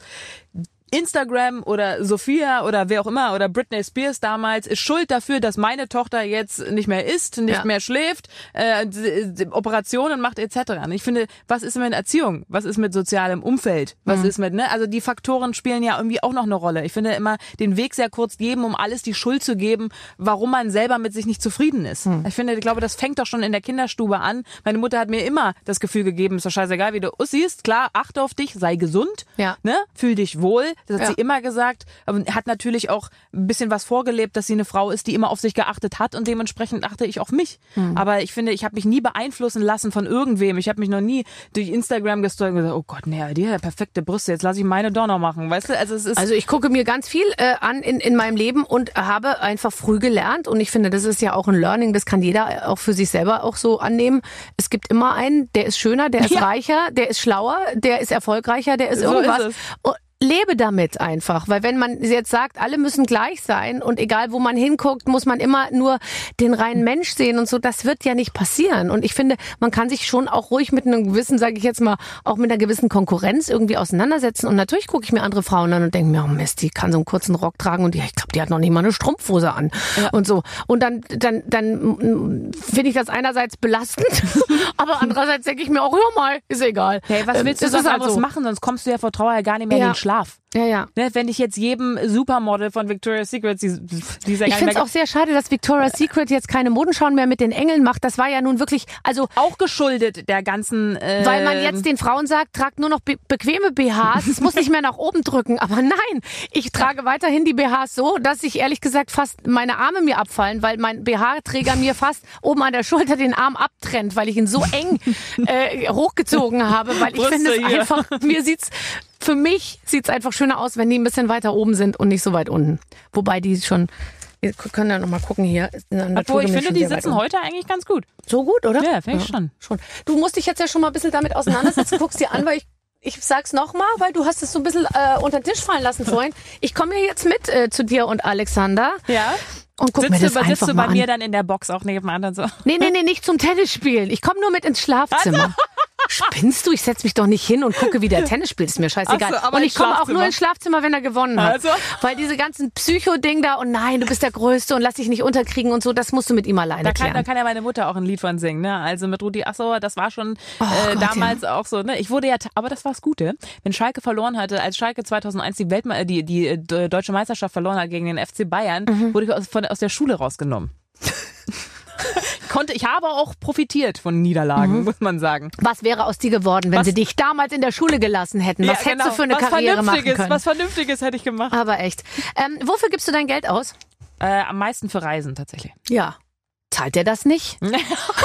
Instagram oder Sophia oder wer auch immer oder Britney Spears damals ist schuld dafür, dass meine Tochter jetzt nicht mehr isst, nicht ja. mehr schläft, äh, Operationen macht et cetera. Ich finde, was ist mit Erziehung? Was ist mit sozialem Umfeld? Was mhm. ist mit, ne? Also die Faktoren spielen ja irgendwie auch noch eine Rolle. Ich finde immer den Weg sehr kurz geben, um alles die Schuld zu geben, warum man selber mit sich nicht zufrieden ist. Mhm. Ich finde, ich glaube, das fängt doch schon in der Kinderstube an. Meine Mutter hat mir immer das Gefühl gegeben, ist doch scheißegal, wie du aussiehst. Klar, achte auf dich, sei gesund, ja. ne? Fühl dich wohl. Das hat ja. sie immer gesagt, aber hat natürlich auch ein bisschen was vorgelebt, dass sie eine Frau ist, die immer auf sich geachtet hat und dementsprechend achte ich auf mich. Mhm. Aber ich finde, ich habe mich nie beeinflussen lassen von irgendwem. Ich habe mich noch nie durch Instagram gestalkt und gesagt, oh Gott, nee, die hat ja perfekte Brüste, jetzt lasse ich meine Donner machen, weißt du? Also es ist also ich gucke mir ganz viel äh, an in, in meinem Leben und habe einfach früh gelernt und ich finde, das ist ja auch ein Learning, das kann jeder auch für sich selber auch so annehmen. Es gibt immer einen, der ist schöner, der ist ja. reicher, der ist schlauer, der ist erfolgreicher, der ist so irgendwas. Ist es. Lebe damit einfach, weil wenn man jetzt sagt, alle müssen gleich sein und egal wo man hinguckt, muss man immer nur den reinen Mensch sehen und so, das wird ja nicht passieren. Und ich finde, man kann sich schon auch ruhig mit einem gewissen, sage ich jetzt mal, auch mit einer gewissen Konkurrenz irgendwie auseinandersetzen. Und natürlich gucke ich mir andere Frauen an und denke mir, oh Mist, die kann so einen kurzen Rock tragen und die, ich glaube, die hat noch nicht mal eine Strumpfhose an ja. und so. Und dann, dann, dann finde ich das einerseits belastend, aber andererseits denke ich mir auch, hör mal, ist egal. Hey, was willst du das sonst halt anderes so. machen? Sonst kommst du ja vor Trauer ja gar nicht mehr ja. in den Schlaf. Ja, ja. Ne, wenn ich jetzt jedem Supermodel von Victoria's Secret, die, die ist ja ich finde es auch sehr schade, dass Victoria's Secret jetzt keine Modenschauen mehr mit den Engeln macht. Das war ja nun wirklich, also auch geschuldet der ganzen, äh, weil man jetzt den Frauen sagt, tragt nur noch be- bequeme B Hs, es muss nicht mehr nach oben drücken. Aber nein, ich trage weiterhin die B Hs so, dass ich ehrlich gesagt fast meine Arme mir abfallen, weil mein B H-Träger mir fast oben an der Schulter den Arm abtrennt, weil ich ihn so eng äh, hochgezogen habe, weil ich finde es einfach, mir sieht's Für mich sieht's einfach schöner aus, wenn die ein bisschen weiter oben sind und nicht so weit unten. Wobei die schon, wir können ja noch mal gucken hier. Obwohl, ich finde, die sitzen heute eigentlich ganz gut. So gut, oder? Ja, finde ich ja, schon. schon. Du musst dich jetzt ja schon mal ein bisschen damit auseinandersetzen. Guckst dir an, weil ich, ich sag's noch mal, weil du hast es so ein bisschen äh, unter den Tisch fallen lassen vorhin. Ich komme ja jetzt mit äh, zu dir und Alexander. Ja. Und guck sitzt mir das du, einfach sitzt du mal bei mir an. dann in der Box auch nebenan und so? Nee, nee, nee, nicht zum Tennis spielen. Ich komme nur mit ins Schlafzimmer. Also. Spinnst du? Ich setz mich doch nicht hin und gucke, wie der Tennis spielt. Ist mir scheißegal. So, und ich komme auch nur ins Schlafzimmer, wenn er gewonnen hat. Also? Weil diese ganzen Psycho-Ding da und nein, du bist der Größte und lass dich nicht unterkriegen und so, das musst du mit ihm alleine da kann, klären. Da kann ja meine Mutter auch ein Lied von singen. Ne? Also mit Rudi Assauer, das war schon oh äh, Gott, damals ja. auch so. Ne? Ich wurde ja, aber das war das Gute. Wenn Schalke verloren hatte, als Schalke zweitausendeins die, Weltme- die, die, die deutsche Meisterschaft verloren hat gegen den F C Bayern, mhm. wurde ich aus, von, aus der Schule rausgenommen. Konnte, ich habe auch profitiert von Niederlagen, mhm. muss man sagen. Was wäre aus dir geworden, wenn was? sie dich damals in der Schule gelassen hätten? Was ja, hättest genau. du für eine was Karriere machen können? Was Vernünftiges hätte ich gemacht. Aber echt. Ähm, wofür gibst du dein Geld aus? Äh, am meisten für Reisen tatsächlich. Ja. Zahlt der das nicht? Nee,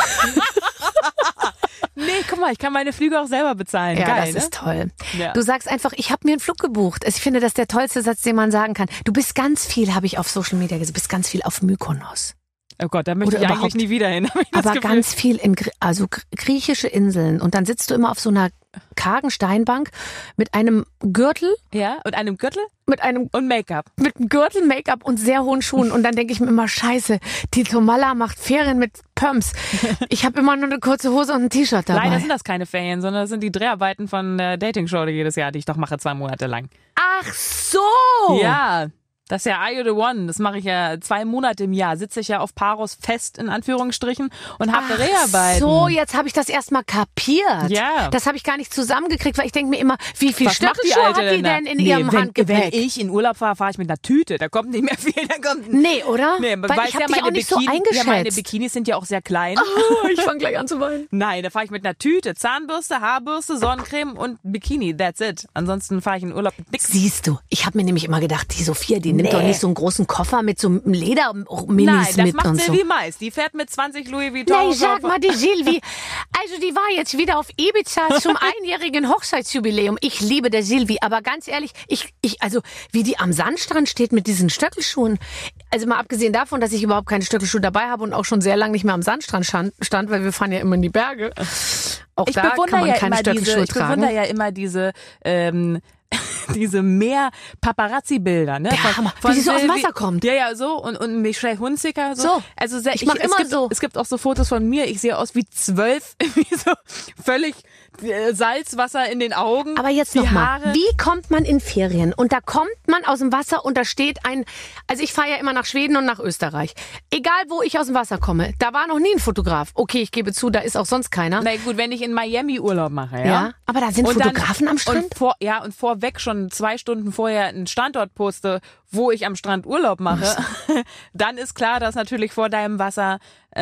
guck mal, ich kann meine Flüge auch selber bezahlen. Ja, Geil, das ne? ist toll. Ja. Du sagst einfach, ich habe mir einen Flug gebucht. Ich finde, das ist der tollste Satz, den man sagen kann. Du bist ganz viel, habe ich auf Social Media gesehen, du bist ganz viel auf Mykonos. Oh Gott, da möchte Oder ich überhaupt. eigentlich nie wieder hin. hab ich das Aber Gefühl. ganz viel in Gr- also gr- griechische Inseln und dann sitzt du immer auf so einer kargen Steinbank mit einem Gürtel, Ja, und einem Gürtel mit einem und Make-up. mit einem Gürtel, Make-up und sehr hohen Schuhen und dann denke ich mir immer Scheiße, die Tomalla macht Ferien mit Pumps. Ich habe immer nur eine kurze Hose und ein T-Shirt dabei. Leider sind das keine Ferien, sondern das sind die Dreharbeiten von der Dating-Show die jedes Jahr, die ich doch mache, zwei Monate lang. Ach so. Ja, das ist ja Are You the One. Das mache ich ja zwei Monate im Jahr. Sitze ich ja auf Paros fest, in Anführungsstrichen, und habe Dreharbeiten. So, jetzt habe ich das erstmal kapiert. Ja. Das habe ich gar nicht zusammengekriegt, weil ich denke mir immer, wie viel Was macht die Stöckelschuhe Alte hat die denn, denn in nee, ihrem wenn, Handgepäck? Wenn ich in Urlaub fahre, fahre ich mit einer Tüte. Da kommt nicht mehr viel. Da kommt Nee, oder? Nee, weil weil ich habe ja dich meine auch nicht so Bikini, eingeschätzt. Ja, meine Bikinis sind ja auch sehr klein. Oh, ich fange gleich an zu weinen. Nein, da fahre ich mit einer Tüte, Zahnbürste, Haarbürste, Sonnencreme und Bikini. That's it. Ansonsten fahre ich in Urlaub mit nix. Siehst du, ich habe mir nämlich immer gedacht, die Sophia, die nimmt Nee. doch nicht so einen großen Koffer mit so einem Lederminis Nein, das mit macht und so. Sylvie Mais. Die fährt mit zwanzig Louis Vuitton. Nein, so sag auf- mal, die Silvi, also die war jetzt wieder auf Ibiza zum einjährigen Hochzeitsjubiläum. Ich liebe der Silvi, aber ganz ehrlich, ich, ich, also wie die am Sandstrand steht mit diesen Stöckelschuhen. Also mal abgesehen davon, dass ich überhaupt keine Stöckelschuhe dabei habe und auch schon sehr lange nicht mehr am Sandstrand stand, stand weil wir fahren ja immer in die Berge. Auch Ich da kann bewundere man ja keine immer diese, Stöckelschuhe ich tragen. bewundere ja immer diese, ähm, diese Meer-Paparazzi-Bilder, ne? Der Hammer, wie sie so aus dem Wasser kommt. Ja, ja, so. Und, und Michelle Hunziker, so. So. Also sehr, Ich mach es immer gibt, so. Es gibt auch so Fotos von mir. Ich sehe aus wie zwölf, wie so völlig äh, Salzwasser in den Augen. Aber jetzt die noch mal, Haare. wie kommt man in Ferien? Und da kommt man aus dem Wasser und da steht ein, also ich fahre ja immer nach Schweden und nach Österreich. Egal, wo ich aus dem Wasser komme, da war noch nie ein Fotograf. Okay, ich gebe zu, da ist auch sonst keiner. Na gut, wenn ich in Miami Urlaub mache, ja. Ja, aber da sind Und dann- Fotografen am Strand? Und vor, ja, und vorweg schon zwei Stunden vorher einen Standort poste, wo ich am Strand Urlaub mache, dann ist klar, dass natürlich vor deinem Wasser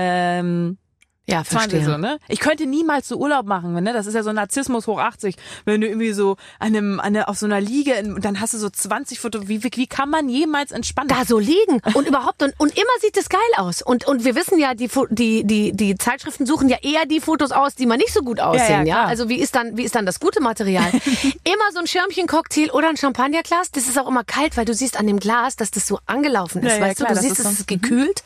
ähm, Ja, verstehe. so, ne? Ich könnte niemals so Urlaub machen, ne? Das ist ja so Narzissmus hoch achtzig. Wenn du irgendwie so an einem, an einer, auf so einer Liege, in, dann hast du so zwanzig Fotos. Wie, wie, wie kann man jemals entspannen? Da so liegen und überhaupt und, und immer sieht es geil aus und und wir wissen ja die Fo- die die die Zeitschriften suchen ja eher die Fotos aus, die man nicht so gut aussehen, ja, klar. also wie ist dann wie ist dann das gute Material? Immer so ein Schirmchen-Cocktail oder ein Champagnerglas, das ist auch immer kalt, weil du siehst an dem Glas, dass das so angelaufen ist, Ja, ja, weißt klar, du, du das siehst, ist es so- ist gekühlt.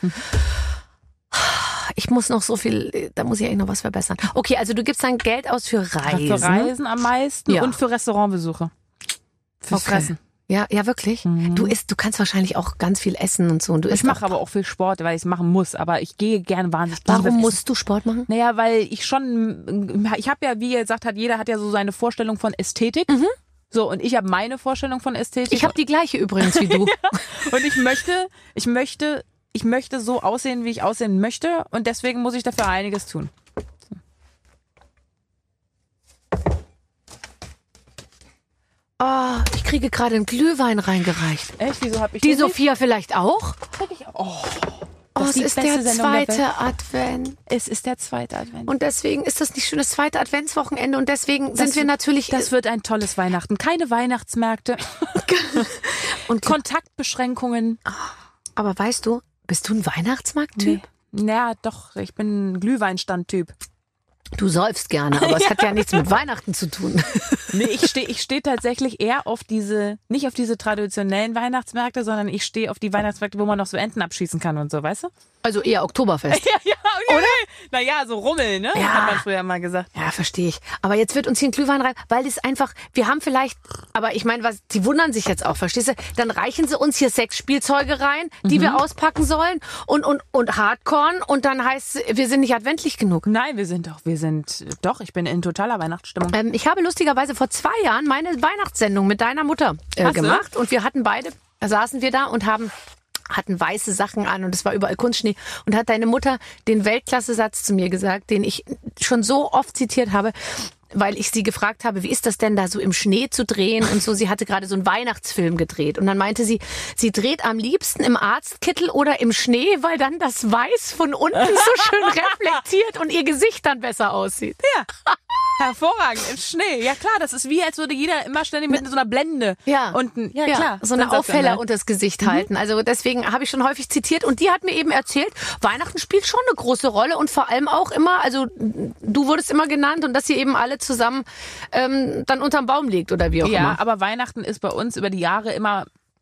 Ich muss noch so viel, da muss ich eigentlich noch was verbessern. Okay, also du gibst dein Geld aus für Reisen. Für Reisen am meisten Ja. und für Restaurantbesuche. Fürs Okay. Fressen. Ja, ja, wirklich. Du isst, du kannst wahrscheinlich auch ganz viel essen und so. Und du Ich isst mache auch, aber auch viel Sport, weil ich es machen muss. Aber ich gehe gerne wahnsinnig warum gerne essen. musst du Sport machen? Naja, weil ich schon, ich habe ja, wie ihr gesagt habt, jeder hat ja so seine Vorstellung von Ästhetik. So, und ich habe meine Vorstellung von Ästhetik. Ich habe die gleiche übrigens wie du. und ich möchte, ich möchte, ich möchte so aussehen, wie ich aussehen möchte. Und deswegen muss ich dafür einiges tun. Oh, ich kriege gerade einen Glühwein reingereicht. Echt? Wieso habe ich Die den nicht? Sophia vielleicht auch? Oh, Oh, Das es ist die ist der beste Sendung der zweite Advent. es ist der zweite Advent. Und deswegen ist das nicht schön, das zweite Adventswochenende. Und deswegen sind wir natürlich... Das wird ein tolles Weihnachten. Keine Weihnachtsmärkte. und Kontaktbeschränkungen. Aber weißt du, bist du ein Weihnachtsmarkt-Typ? Nee. Ja, doch. Ich bin ein Glühweinstand-Typ. Du säufst gerne, aber es hat ja nichts mit Weihnachten zu tun. Nee, ich stehe ich steh tatsächlich eher auf diese, nicht auf diese traditionellen Weihnachtsmärkte, sondern ich stehe auf die Weihnachtsmärkte, wo man noch so Enten abschießen kann und so, weißt du? Also eher Oktoberfest. Ja, ja, okay. Oder? Naja, so Rummel, ne? Ja. Hat man früher mal gesagt. Ja, verstehe ich. Aber jetzt wird uns hier ein Glühwein rein, weil das einfach, wir haben vielleicht, aber ich meine, was, die wundern sich jetzt auch, verstehst du? Dann reichen sie uns hier Sexspielzeuge rein, die Mhm. wir auspacken sollen und, und, und Hardcorn und dann heißt es, wir sind nicht adventlich genug. Nein, wir sind doch, wir sind, doch, ich bin in totaler Weihnachtsstimmung. Ähm, ich habe lustigerweise vor zwei Jahren meine Weihnachtssendung mit deiner Mutter äh, Hast du? gemacht und wir hatten beide, da saßen wir da und haben hatten weiße Sachen an und es war überall Kunstschnee und hat deine Mutter den Weltklasse-Satz zu mir gesagt, den ich schon so oft zitiert habe, weil ich sie gefragt habe, wie ist das denn da so im Schnee zu drehen und so. Sie hatte gerade so einen Weihnachtsfilm gedreht und dann meinte sie, sie dreht am liebsten im Arztkittel oder im Schnee, weil dann das Weiß von unten so schön reflektiert und ihr Gesicht dann besser aussieht. Ja. Hervorragend, im Schnee. Ja klar, das ist wie, als würde jeder immer ständig mit so einer Blende Ja. unten. Ja, klar. So eine Sensationell. Aufheller unter das Gesicht halten. Also deswegen habe ich schon häufig zitiert und die hat mir eben erzählt, Weihnachten spielt schon eine große Rolle und vor allem auch immer, also du wurdest immer genannt und dass ihr eben alle zusammen ähm, dann unterm Baum liegt oder wie auch Ja, immer. aber Weihnachten ist bei uns über die Jahre immer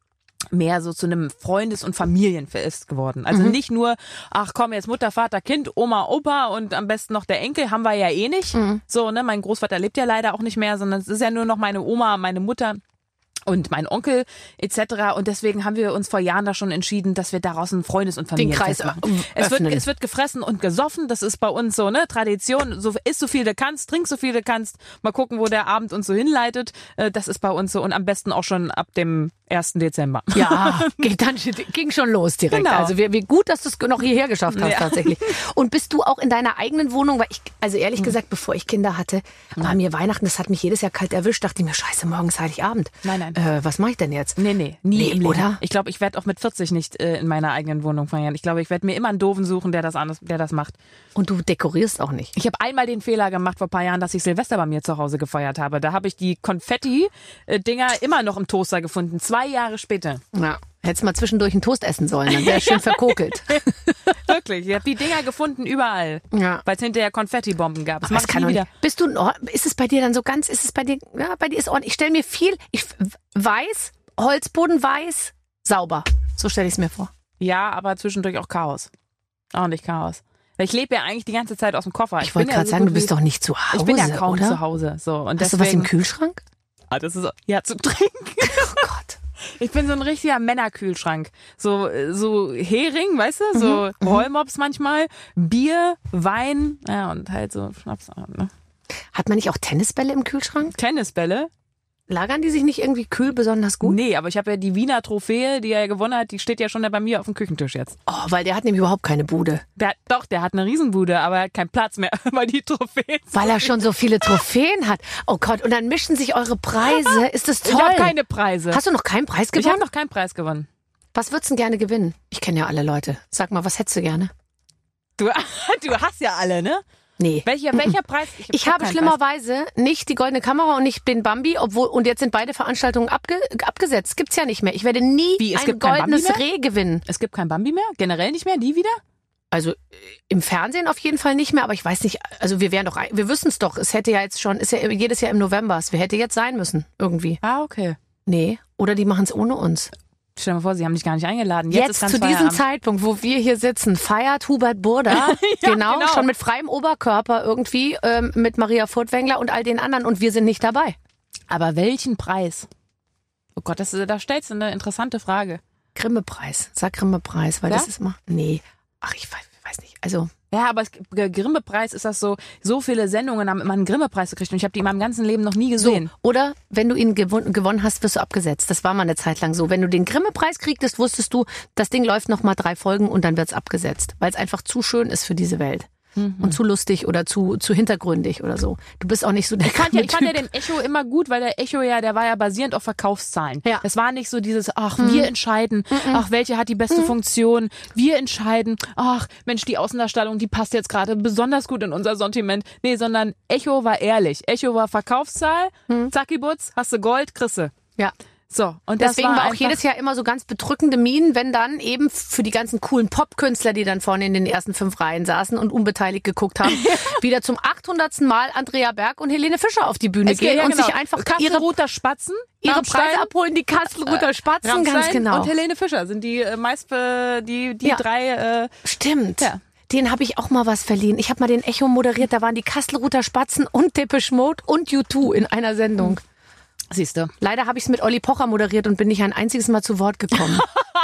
mehr so zu einem Freundes- und Familienfest geworden. Also Mhm. nicht nur, ach komm, jetzt Mutter, Vater, Kind, Oma, Opa und am besten noch der Enkel, haben wir ja eh nicht. Mhm. So, ne, mein Großvater lebt ja leider auch nicht mehr, sondern es ist ja nur noch meine Oma, meine Mutter und mein Onkel et cetera. Und deswegen haben wir uns vor Jahren da schon entschieden, dass wir daraus ein Freundes- und Den Kreis Familienfest machen. Es wird, öffnen. es wird gefressen und gesoffen, das ist bei uns so, ne, Tradition. So, isst so viel du kannst, trink so viel du kannst. Mal gucken, wo der Abend uns so hinleitet. Äh, Das ist bei uns so und am besten auch schon ab dem ersten Dezember. Ja, geht dann, ging schon los direkt. Genau. Also wie, wie gut, dass du es noch hierher geschafft hast Ja. tatsächlich. Und bist du auch in deiner eigenen Wohnung? Weil ich, also ehrlich gesagt, bevor ich Kinder hatte, war mir Weihnachten, das hat mich jedes Jahr kalt erwischt. Dachte ich mir, scheiße, morgen ist Heiligabend. Nein, nein. Äh, was mache ich denn jetzt? Nee, nee, nie Nee, im Leben. oder? Ich glaube, ich werde auch mit vierzig nicht äh, in meiner eigenen Wohnung feiern. Ich glaube, ich werde mir immer einen Doofen suchen, der das anders, der das macht. Und du dekorierst auch nicht. Ich habe einmal den Fehler gemacht vor ein paar Jahren, dass ich Silvester bei mir zu Hause gefeiert habe. Da habe ich die Konfetti-Dinger immer noch im Toaster gefunden, zwei Jahre später. Ja. Hättest mal zwischendurch einen Toast essen sollen, dann wäre schön verkokelt. Wirklich, ich habe die Dinger gefunden überall, Ja. weil es hinterher Konfetti-Bomben gab. Das Aber mach es ich kann nie doch wieder. nicht. Bist du, in Or- ist es bei dir dann so ganz, ist es bei dir, ja, bei dir ist ordentlich. Ich stelle mir viel, ich, weiß, Holzboden weiß, sauber. So stelle ich es mir vor. Ja, aber zwischendurch auch Chaos. Ordentlich Chaos. Weil ich lebe ja eigentlich die ganze Zeit aus dem Koffer. Ich wollte bin ja gerade so sagen, gut du bist wie- doch nicht zu Hause, Ich bin ja kaum oder? zu Hause. So. Und Hast du was im deswegen- Kühlschrank? Ah, das ist ja zu trinken. Oh Gott. Ich bin so ein richtiger Männerkühlschrank. So, so Hering, weißt du? So Rollmops manchmal. Bier, Wein, ja, und halt so Schnaps. Ne? Hat man nicht auch Tennisbälle im Kühlschrank? Tennisbälle? Lagern die sich nicht irgendwie kühl besonders gut? Nee, aber ich habe ja die Wiener Trophäe, die er gewonnen hat, die steht ja schon da bei mir auf dem Küchentisch jetzt. Oh, weil der hat nämlich überhaupt keine Bude. Der, doch, der hat eine Riesenbude, aber er hat keinen Platz mehr, weil die Trophäen. Weil er schon so viele Trophäen hat. Oh Gott, und dann mischen sich eure Preise. Ist das toll? Ich habe keine Preise. Hast du noch keinen Preis ich habe gewonnen? noch keinen Preis gewonnen. Was würdest du denn gerne gewinnen? Ich kenne ja alle Leute. Sag mal, was hättest du gerne? Du, du hast ja alle, ne? Nee. Welcher, welcher Preis? Ich hab habe keinen schlimmerweise nicht die Goldene Kamera und nicht den Bambi, obwohl und jetzt sind beide Veranstaltungen abge, abgesetzt. Gibt's ja nicht mehr. Ich werde nie Wie, es ein gibt kein goldenes Bambi mehr? Reh gewinnen. Preis. Es gibt kein Bambi mehr? Generell nicht mehr? Nie wieder? Also äh, im Fernsehen auf jeden Fall nicht mehr, aber ich weiß nicht, also wir wären doch, ein- wir wüssten es doch. Es hätte ja jetzt schon, ist ja jedes Jahr im November. Es hätte jetzt sein müssen, irgendwie. Ah, okay. Nee, oder die machen es ohne uns. Stell dir mal vor, sie haben dich gar nicht eingeladen. Jetzt, Jetzt, ist ganz zu diesem Feierabend. Zeitpunkt, wo wir hier sitzen, feiert Hubert Burda, Ja, genau, genau. schon mit freiem Oberkörper irgendwie, ähm, mit Maria Furtwängler und all den anderen und wir sind nicht dabei. Aber welchen Preis? Oh Gott, das, da stellst du eine interessante Frage. Grimme-Preis, sag Grimme-Preis, weil Ja? das ist immer, nee, ach ich weiß, ich weiß nicht, also Ja, aber es, G- Grimme-Preis ist das so, so viele Sendungen haben immer einen Grimme-Preis gekriegt und ich habe die in meinem ganzen Leben noch nie so. gesehen. Oder wenn du ihn gewon gewonnen hast, wirst du abgesetzt. Das war mal eine Zeit lang so. Wenn du den Grimme-Preis kriegtest, wusstest du, das Ding läuft noch mal drei Folgen und dann wird's abgesetzt, weil es einfach zu schön ist für diese Welt. Und zu lustig oder zu, zu hintergründig oder so. Du bist auch nicht so der Ich fand, ja, ich fand ja Typ. den Echo immer gut, weil der Echo ja, der war ja basierend auf Verkaufszahlen. Ja. Das war nicht so dieses, ach, wir entscheiden, ach, welche hat die beste Funktion, wir entscheiden, ach, Mensch, die Außendarstellung, die passt jetzt gerade besonders gut in unser Sortiment. Nee, sondern Echo war ehrlich. Echo war Verkaufszahl, Zackibutz, hast du Gold, kriegst du. Ja. So, und das Deswegen war war auch einfach, jedes Jahr immer so ganz bedrückende Minen, wenn dann eben für die ganzen coolen Popkünstler, die dann vorne in den ersten fünf Reihen saßen und unbeteiligt geguckt haben, wieder zum achthundertsten Mal Andrea Berg und Helene Fischer auf die Bühne Es geht- gehen ja, und genau. sich einfach ihre, Kastelruther Spatzen, ihre Rammstein, Preise abholen, die Kastelruther Spatzen, Rammstein ganz genau. und Helene Fischer sind die äh, meist äh, die die Ja. drei äh, Stimmt. Ja. Den habe ich auch mal was verliehen. Ich habe mal den Echo moderiert, da waren die Kastelruther Spatzen und Depeche Mode und U zwei in einer Sendung. siehst du. Leider habe ich es mit Olli Pocher moderiert und bin nicht ein einziges Mal zu Wort gekommen.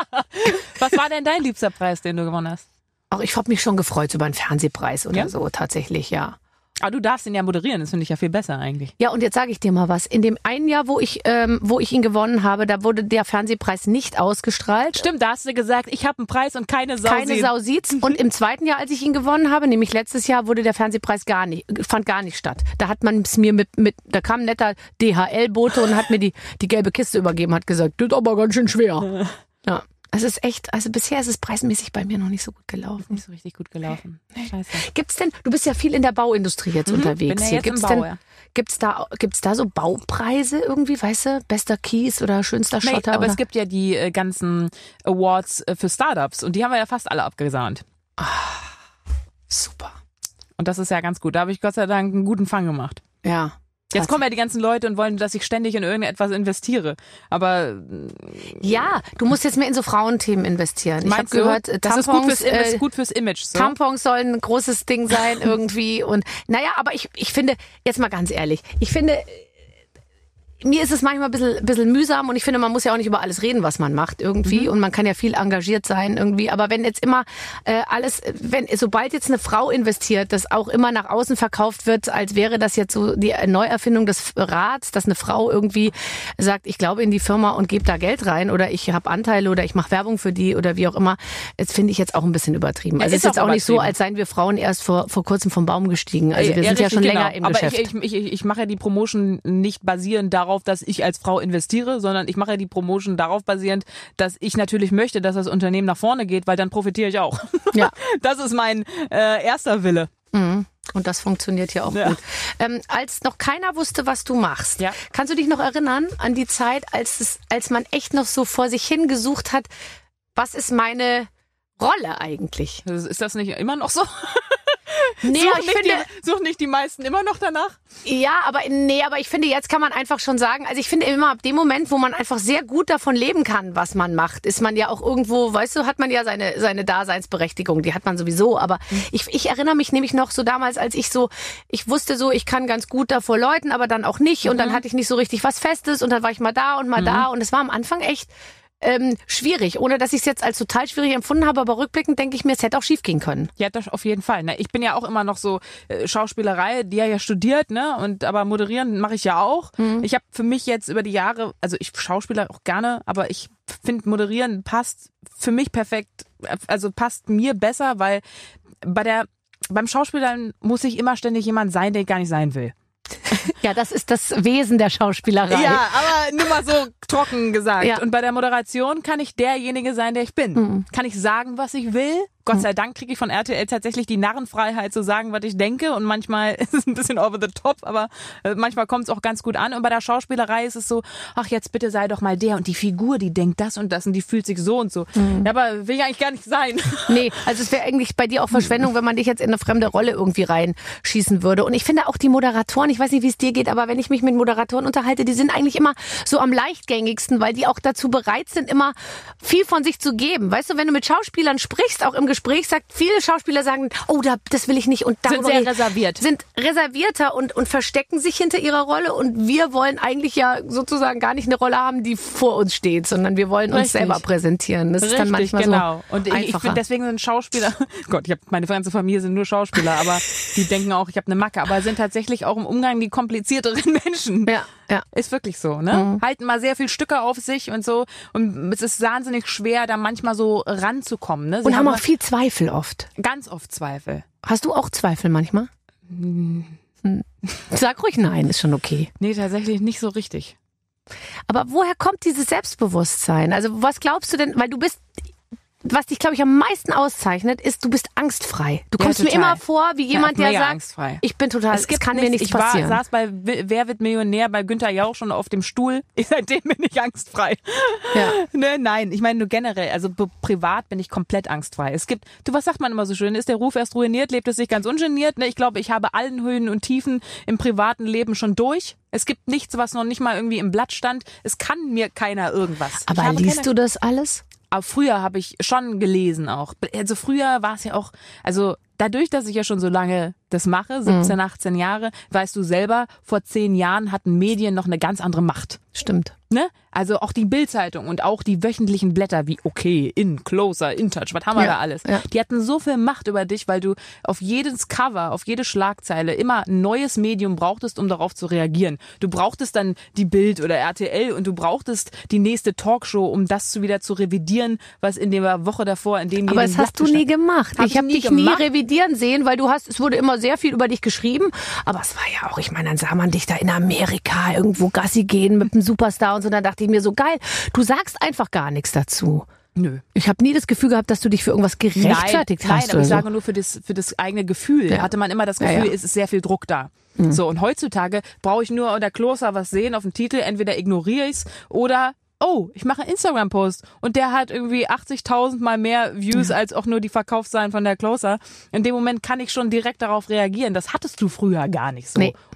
Was war denn dein liebster Preis, den du gewonnen hast? Auch ich habe mich schon gefreut über einen Fernsehpreis oder Ja? so, tatsächlich, ja. Aber du darfst ihn ja moderieren, das finde ich ja viel besser eigentlich. Ja, und jetzt sage ich dir mal was. In dem einen Jahr, wo ich, ähm, wo ich ihn gewonnen habe, da wurde der Fernsehpreis nicht ausgestrahlt. Stimmt, da hast du gesagt, ich habe einen Preis und keine Sau Keine sieht. Sau sieht's. Und im zweiten Jahr, als ich ihn gewonnen habe, nämlich letztes Jahr, wurde der Fernsehpreis gar nicht, fand gar nicht statt. Da hat man es mir mit, mit, da kam ein netter D H L-Bote und hat mir die, die gelbe Kiste übergeben, hat gesagt, das ist aber ganz schön schwer. Ja. Es ist echt, also bisher ist es preismäßig bei mir noch nicht so gut gelaufen. Nicht so richtig gut gelaufen. Scheiße. Gibt's denn, du bist ja viel in der Bauindustrie jetzt unterwegs bin ja hier. jetzt im Gibt's Bau, denn, ja. gibt's da, gibt's da so Baupreise irgendwie, weißt du? Bester Kies oder schönster Nee, Schotter? aber oder? es gibt ja die äh, ganzen Awards äh, für Startups und die haben wir ja fast alle abgesahnt. Super. Und das ist ja ganz gut. Da habe ich Gott sei Dank einen guten Fang gemacht. Ja. Jetzt kommen ja die ganzen Leute und wollen, dass ich ständig in irgendetwas investiere. Aber ja, du musst jetzt mehr in so Frauenthemen investieren. Ich habe du, gehört, das Tampons, ist gut fürs, äh, ist gut fürs Image. So. Tampons sollen ein großes Ding sein irgendwie. Und naja, aber ich, ich finde, jetzt mal ganz ehrlich, ich finde, mir ist es manchmal ein bisschen, bisschen mühsam und ich finde, man muss ja auch nicht über alles reden, was man macht irgendwie mhm. und man kann ja viel engagiert sein irgendwie, aber wenn jetzt immer äh, alles, wenn sobald jetzt eine Frau investiert, das auch immer nach außen verkauft wird, als wäre das jetzt so die Neuerfindung des Rats, dass eine Frau irgendwie sagt, ich glaube in die Firma und gebe da Geld rein oder ich habe Anteile oder ich mache Werbung für die oder wie auch immer, das finde ich jetzt auch ein bisschen übertrieben. Also ja, es ist jetzt auch nicht so, als seien wir Frauen erst vor, vor kurzem vom Baum gestiegen. Also wir ja, sind richtig, ja schon genau. länger im aber Geschäft. Ich, ich, ich, ich mache ja die Promotion nicht basierend darauf, dass ich als Frau investiere, sondern ich mache ja die Promotion darauf basierend, dass ich natürlich möchte, dass das Unternehmen nach vorne geht, weil dann profitiere ich auch. Ja. Das ist mein äh, erster Wille. Mhm. Und das funktioniert ja auch ja. gut. Ähm, als noch keiner wusste, was du machst, ja. kannst du dich noch erinnern an die Zeit, als es, als man echt noch so vor sich hin gesucht hat, was ist meine Rolle eigentlich? Ist das nicht immer noch so? Nee, such, ich nicht finde, die, such nicht die meisten immer noch danach? Ja, aber nee, aber ich finde, jetzt kann man einfach schon sagen, also ich finde immer ab dem Moment, wo man einfach sehr gut davon leben kann, was man macht, ist man ja auch irgendwo, weißt du, hat man ja seine seine Daseinsberechtigung, die hat man sowieso, aber mhm. ich ich erinnere mich nämlich noch so damals, als ich so, ich wusste so, ich kann ganz gut davor Leuten, aber dann auch nicht und mhm. dann hatte ich nicht so richtig was Festes und dann war ich mal da und mal mhm. da und es war am Anfang echt Ähm, schwierig, ohne dass ich es jetzt als total schwierig empfunden habe, aber rückblickend denke ich mir, es hätte auch schief gehen können. Ja, das auf jeden Fall. Ne? Ich bin ja auch immer noch so äh, Schauspielerei, die ja ja studiert, ne? Und aber moderieren mache ich ja auch. Mhm. Ich habe für mich jetzt über die Jahre, also ich schauspieler auch gerne, aber ich finde moderieren passt für mich perfekt, also passt mir besser, weil bei der beim Schauspielern muss ich immer ständig jemand sein, der ich gar nicht sein will. Ja, das ist das Wesen der Schauspielerei. Ja, aber nur mal so trocken gesagt. Ja. Und bei der Moderation kann ich derjenige sein, der ich bin. Mhm. Kann ich sagen, was ich will? Gott sei Dank kriege ich von R T L tatsächlich die Narrenfreiheit zu sagen, was ich denke. Und manchmal ist es ein bisschen over the top, aber manchmal kommt es auch ganz gut an. Und bei der Schauspielerei ist es so, ach jetzt bitte sei doch mal der und die Figur, die denkt das und das und die fühlt sich so und so. Mhm. Ja, aber will ich eigentlich gar nicht sein. Nee, also es wäre eigentlich bei dir auch Verschwendung, wenn man dich jetzt in eine fremde Rolle irgendwie reinschießen würde. Und ich finde auch die Moderatoren, ich weiß nicht, wie es dir geht, aber wenn ich mich mit Moderatoren unterhalte, die sind eigentlich immer so am leichtgängigsten, weil die auch dazu bereit sind, immer viel von sich zu geben. Weißt du, wenn du mit Schauspielern sprichst, auch im Gespräch, sagt, viele Schauspieler sagen, oh, da, das will ich nicht. Und sind sehr reserviert. Sind reservierter und, und verstecken sich hinter ihrer Rolle. Und wir wollen eigentlich ja sozusagen gar nicht eine Rolle haben, die vor uns steht, sondern wir wollen uns Richtig. selber präsentieren. Das Richtig, ist dann manchmal genau. so Und ich, ich finde, deswegen sind Schauspieler, Gott, ich hab, meine ganze Familie sind nur Schauspieler, aber die denken auch, ich habe eine Macke, aber sind tatsächlich auch im Umgang die komplizierteren Menschen. Ja. Ja. Ist wirklich so, ne? Mhm. Halten mal sehr viel Stücke auf sich und so. Und es ist wahnsinnig schwer, da manchmal so ranzukommen, ne? Sie und haben auch viel Zweifel oft. Ganz oft Zweifel. Hast du auch Zweifel manchmal? Hm. Sag ruhig nein, ist schon okay. Nee, tatsächlich nicht so richtig. Aber woher kommt dieses Selbstbewusstsein? Also was glaubst du denn, weil du bist... Was dich, glaube ich, am meisten auszeichnet, ist, du bist angstfrei. Du kommst ja, mir immer vor wie jemand, ja, der sagt, angstfrei. ich bin total, es, gibt kann nichts, mir nichts ich passieren. Ich saß bei Wer wird Millionär bei Günther Jauch schon auf dem Stuhl. Seitdem bin ich angstfrei. Ja. Ne, nein, ich meine nur generell, also privat bin ich komplett angstfrei. Es gibt, du, was sagt man immer so schön, ist der Ruf erst ruiniert, lebt es sich ganz ungeniert. Ne? Ich glaube, ich habe allen Höhen und Tiefen im privaten Leben schon durch. Es gibt nichts, was noch nicht mal irgendwie im Blatt stand. Es kann mir keiner irgendwas. Aber liest keine... du das alles? Aber früher habe ich schon gelesen auch. Also früher war es ja auch, also dadurch, dass ich ja schon so lange das mache, siebzehn, achtzehn Jahre, weißt du selber, vor zehn Jahren hatten Medien noch eine ganz andere Macht. Stimmt. Ne? Also auch die Bild-Zeitung und auch die wöchentlichen Blätter wie Okay, In, Closer, In Touch, was haben wir ja, da alles? Ja. Die hatten so viel Macht über dich, weil du auf jedes Cover, auf jede Schlagzeile immer ein neues Medium brauchtest, um darauf zu reagieren. Du brauchtest dann die Bild oder R T L und du brauchtest die nächste Talkshow, um das zu wieder zu revidieren, was in der Woche davor in dem Aber das hast du nie gemacht. Hab ich habe dich gemacht. nie revidieren sehen, weil du hast, es wurde immer sehr viel über dich geschrieben, aber es war ja auch, ich meine, dann sah man dich da in Amerika irgendwo Gassi gehen mit einem Superstar und so, dann dachte ich mir so, geil, du sagst einfach gar nichts dazu. Nö. Ich habe nie das Gefühl gehabt, dass du dich für irgendwas gerechtfertigt nein, hast. Nein, aber ich so. sage nur für das, für das eigene Gefühl. Ja. Hatte man immer das Gefühl, ja, ja. es ist sehr viel Druck da. Mhm. So, und heutzutage brauche ich nur unter Closer was sehen auf dem Titel, entweder ignoriere ich es oder oh, ich mache einen Instagram-Post und der hat irgendwie achtzigtausend mal mehr Views ja. als auch nur die Verkaufszahlen von der Closer. In dem Moment kann ich schon direkt darauf reagieren. Das hattest du früher gar nicht so. Nee.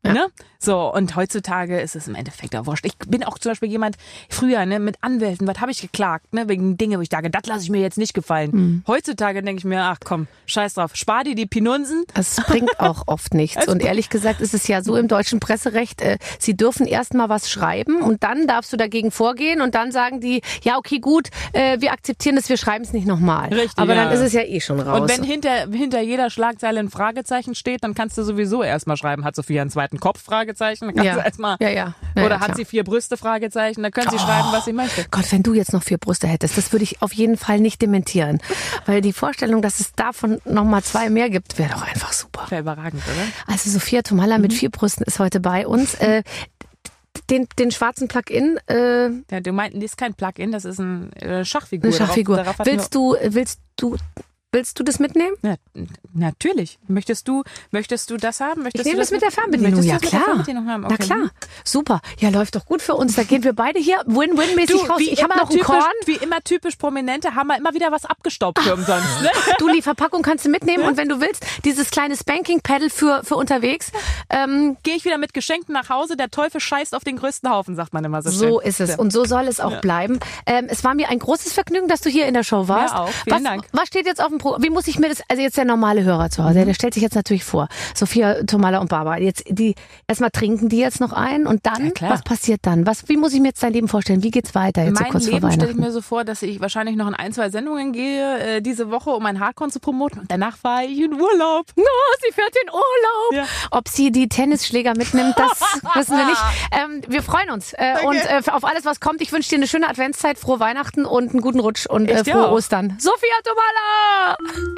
Ja. Ne? So, und heutzutage ist es im Endeffekt auch wurscht. Ich bin auch zum Beispiel jemand, früher, ne, mit Anwälten, was habe ich geklagt, ne, wegen Dinge, wo ich sage, das lasse ich mir jetzt nicht gefallen. Mhm. Heutzutage denke ich mir, ach komm, scheiß drauf, spar dir die Pinunsen. Es bringt auch oft nichts. Und ehrlich gesagt ist es ja so im deutschen Presserecht, äh, sie dürfen erst mal was schreiben und dann darfst du dagegen vorgehen und dann sagen die, ja okay, gut, äh, wir akzeptieren das, wir schreiben es nicht nochmal. Richtig, aber ja. dann ist es ja eh schon raus. Und wenn hinter, hinter jeder Schlagzeile ein Fragezeichen steht, dann kannst du sowieso erstmal schreiben, hat Sophia einen zweiten Kopf? Fragezeichen. Dann kannst ja. du erstmal. Ja, ja. ja Oder ja, hat klar. sie vier Brüste? Fragezeichen. Da können sie oh. schreiben, was sie möchte. Gott, wenn du jetzt noch vier Brüste hättest, das würde ich auf jeden Fall nicht dementieren. Weil die Vorstellung, dass es davon nochmal zwei mehr gibt, wäre doch einfach super. Wäre überragend, oder? Also Sophia Tomalla mhm. mit vier Brüsten ist heute bei uns. Äh, den, den schwarzen Plug-in. Äh, ja, du meinst, das ist kein Plug-in, das ist ein äh, Schachfigur. Eine Schachfigur. Darauf, darauf willst du, willst du, willst du das mitnehmen? Ja, natürlich. Möchtest du, möchtest du das haben? Möchtest ich nehme du das mit der Fernbedienung. Ja, klar. Haben? Okay. Na klar. Super. Ja, läuft doch gut für uns. Da gehen wir beide hier Win-Win-mäßig raus. Ich habe noch einen typisch, Korn. Wie immer typisch Prominente haben wir immer wieder was abgestaubt für umsonst. Ne? Du, die Verpackung kannst du mitnehmen und wenn du willst, dieses kleine Spanking-Paddle für, für unterwegs. Ähm, Gehe ich wieder mit Geschenken nach Hause. Der Teufel scheißt auf den größten Haufen, sagt man immer so schön. So ist es. Ja. Und so soll es auch ja. bleiben. Ähm, es war mir ein großes Vergnügen, dass du hier in der Show warst. Ja, auch. Vielen was, Dank. Was steht jetzt auf dem Programm? Wie muss ich mir das, also jetzt der normale Hörer zu Hause, mhm. der stellt sich jetzt natürlich vor. Sophia Tomalla und Barbara. Jetzt, die, erstmal trinken die jetzt noch ein und dann, ja, was passiert dann? Was, wie muss ich mir jetzt dein Leben vorstellen? Wie geht's weiter jetzt mein so kurz Leben vor Weihnachten? stelle ich mir so vor, dass ich wahrscheinlich noch in ein, zwei Sendungen gehe äh, diese Woche, um mein Hardcore zu promoten und danach fahre ich in Urlaub. No, sie fährt in Urlaub. Ja. Ob sie die Tennisschläger mitnimmt, das wissen wir nicht. Ähm, wir freuen uns äh, und äh, auf alles, was kommt. Ich wünsche dir eine schöne Adventszeit, frohe Weihnachten und einen guten Rutsch und äh, frohe Ostern. Sophia Tomalla!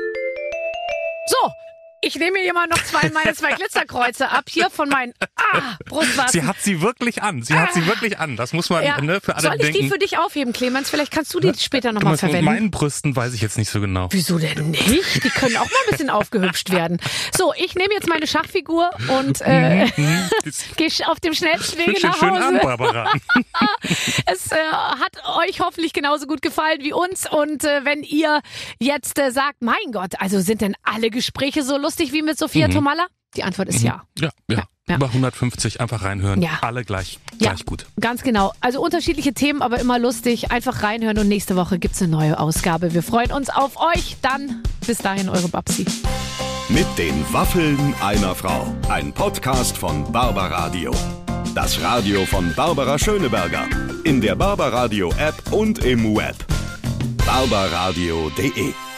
So, ich nehme mir hier mal noch zwei meine zwei Glitzerkreuze ab, hier von meinen ah, Brustwarzen. Sie hat sie wirklich an, sie hat sie wirklich an, das muss man ja. ne, für alle Soll ich denken. die für dich aufheben, Clemens? Vielleicht kannst du die später nochmal verwenden. Mit meinen Brüsten weiß ich jetzt nicht so genau. Wieso denn nicht? Die können auch mal ein bisschen aufgehübscht werden. So, ich nehme jetzt meine Schachfigur und äh, gehe auf dem schnellsten Wege nach Hause. Schön an, Barbara. Es äh, hat euch hoffentlich genauso gut gefallen wie uns und äh, wenn ihr jetzt äh, sagt, mein Gott, also sind denn alle Gespräche so lustig wie mit Sophia mhm. Tomalla? Die Antwort ist ja. Ja, ja. ja. Ja. Über hundertfünfzig einfach reinhören. Ja. Alle gleich, gleich ja, gut. Ganz genau. Also unterschiedliche Themen, aber immer lustig. Einfach reinhören und nächste Woche gibt's eine neue Ausgabe. Wir freuen uns auf euch. Dann bis dahin eure Babsi. Mit den Waffeln einer Frau. Ein Podcast von Barbaradio. Das Radio von Barbara Schöneberger. In der Barbaradio App und im Web. barbaradio punkt de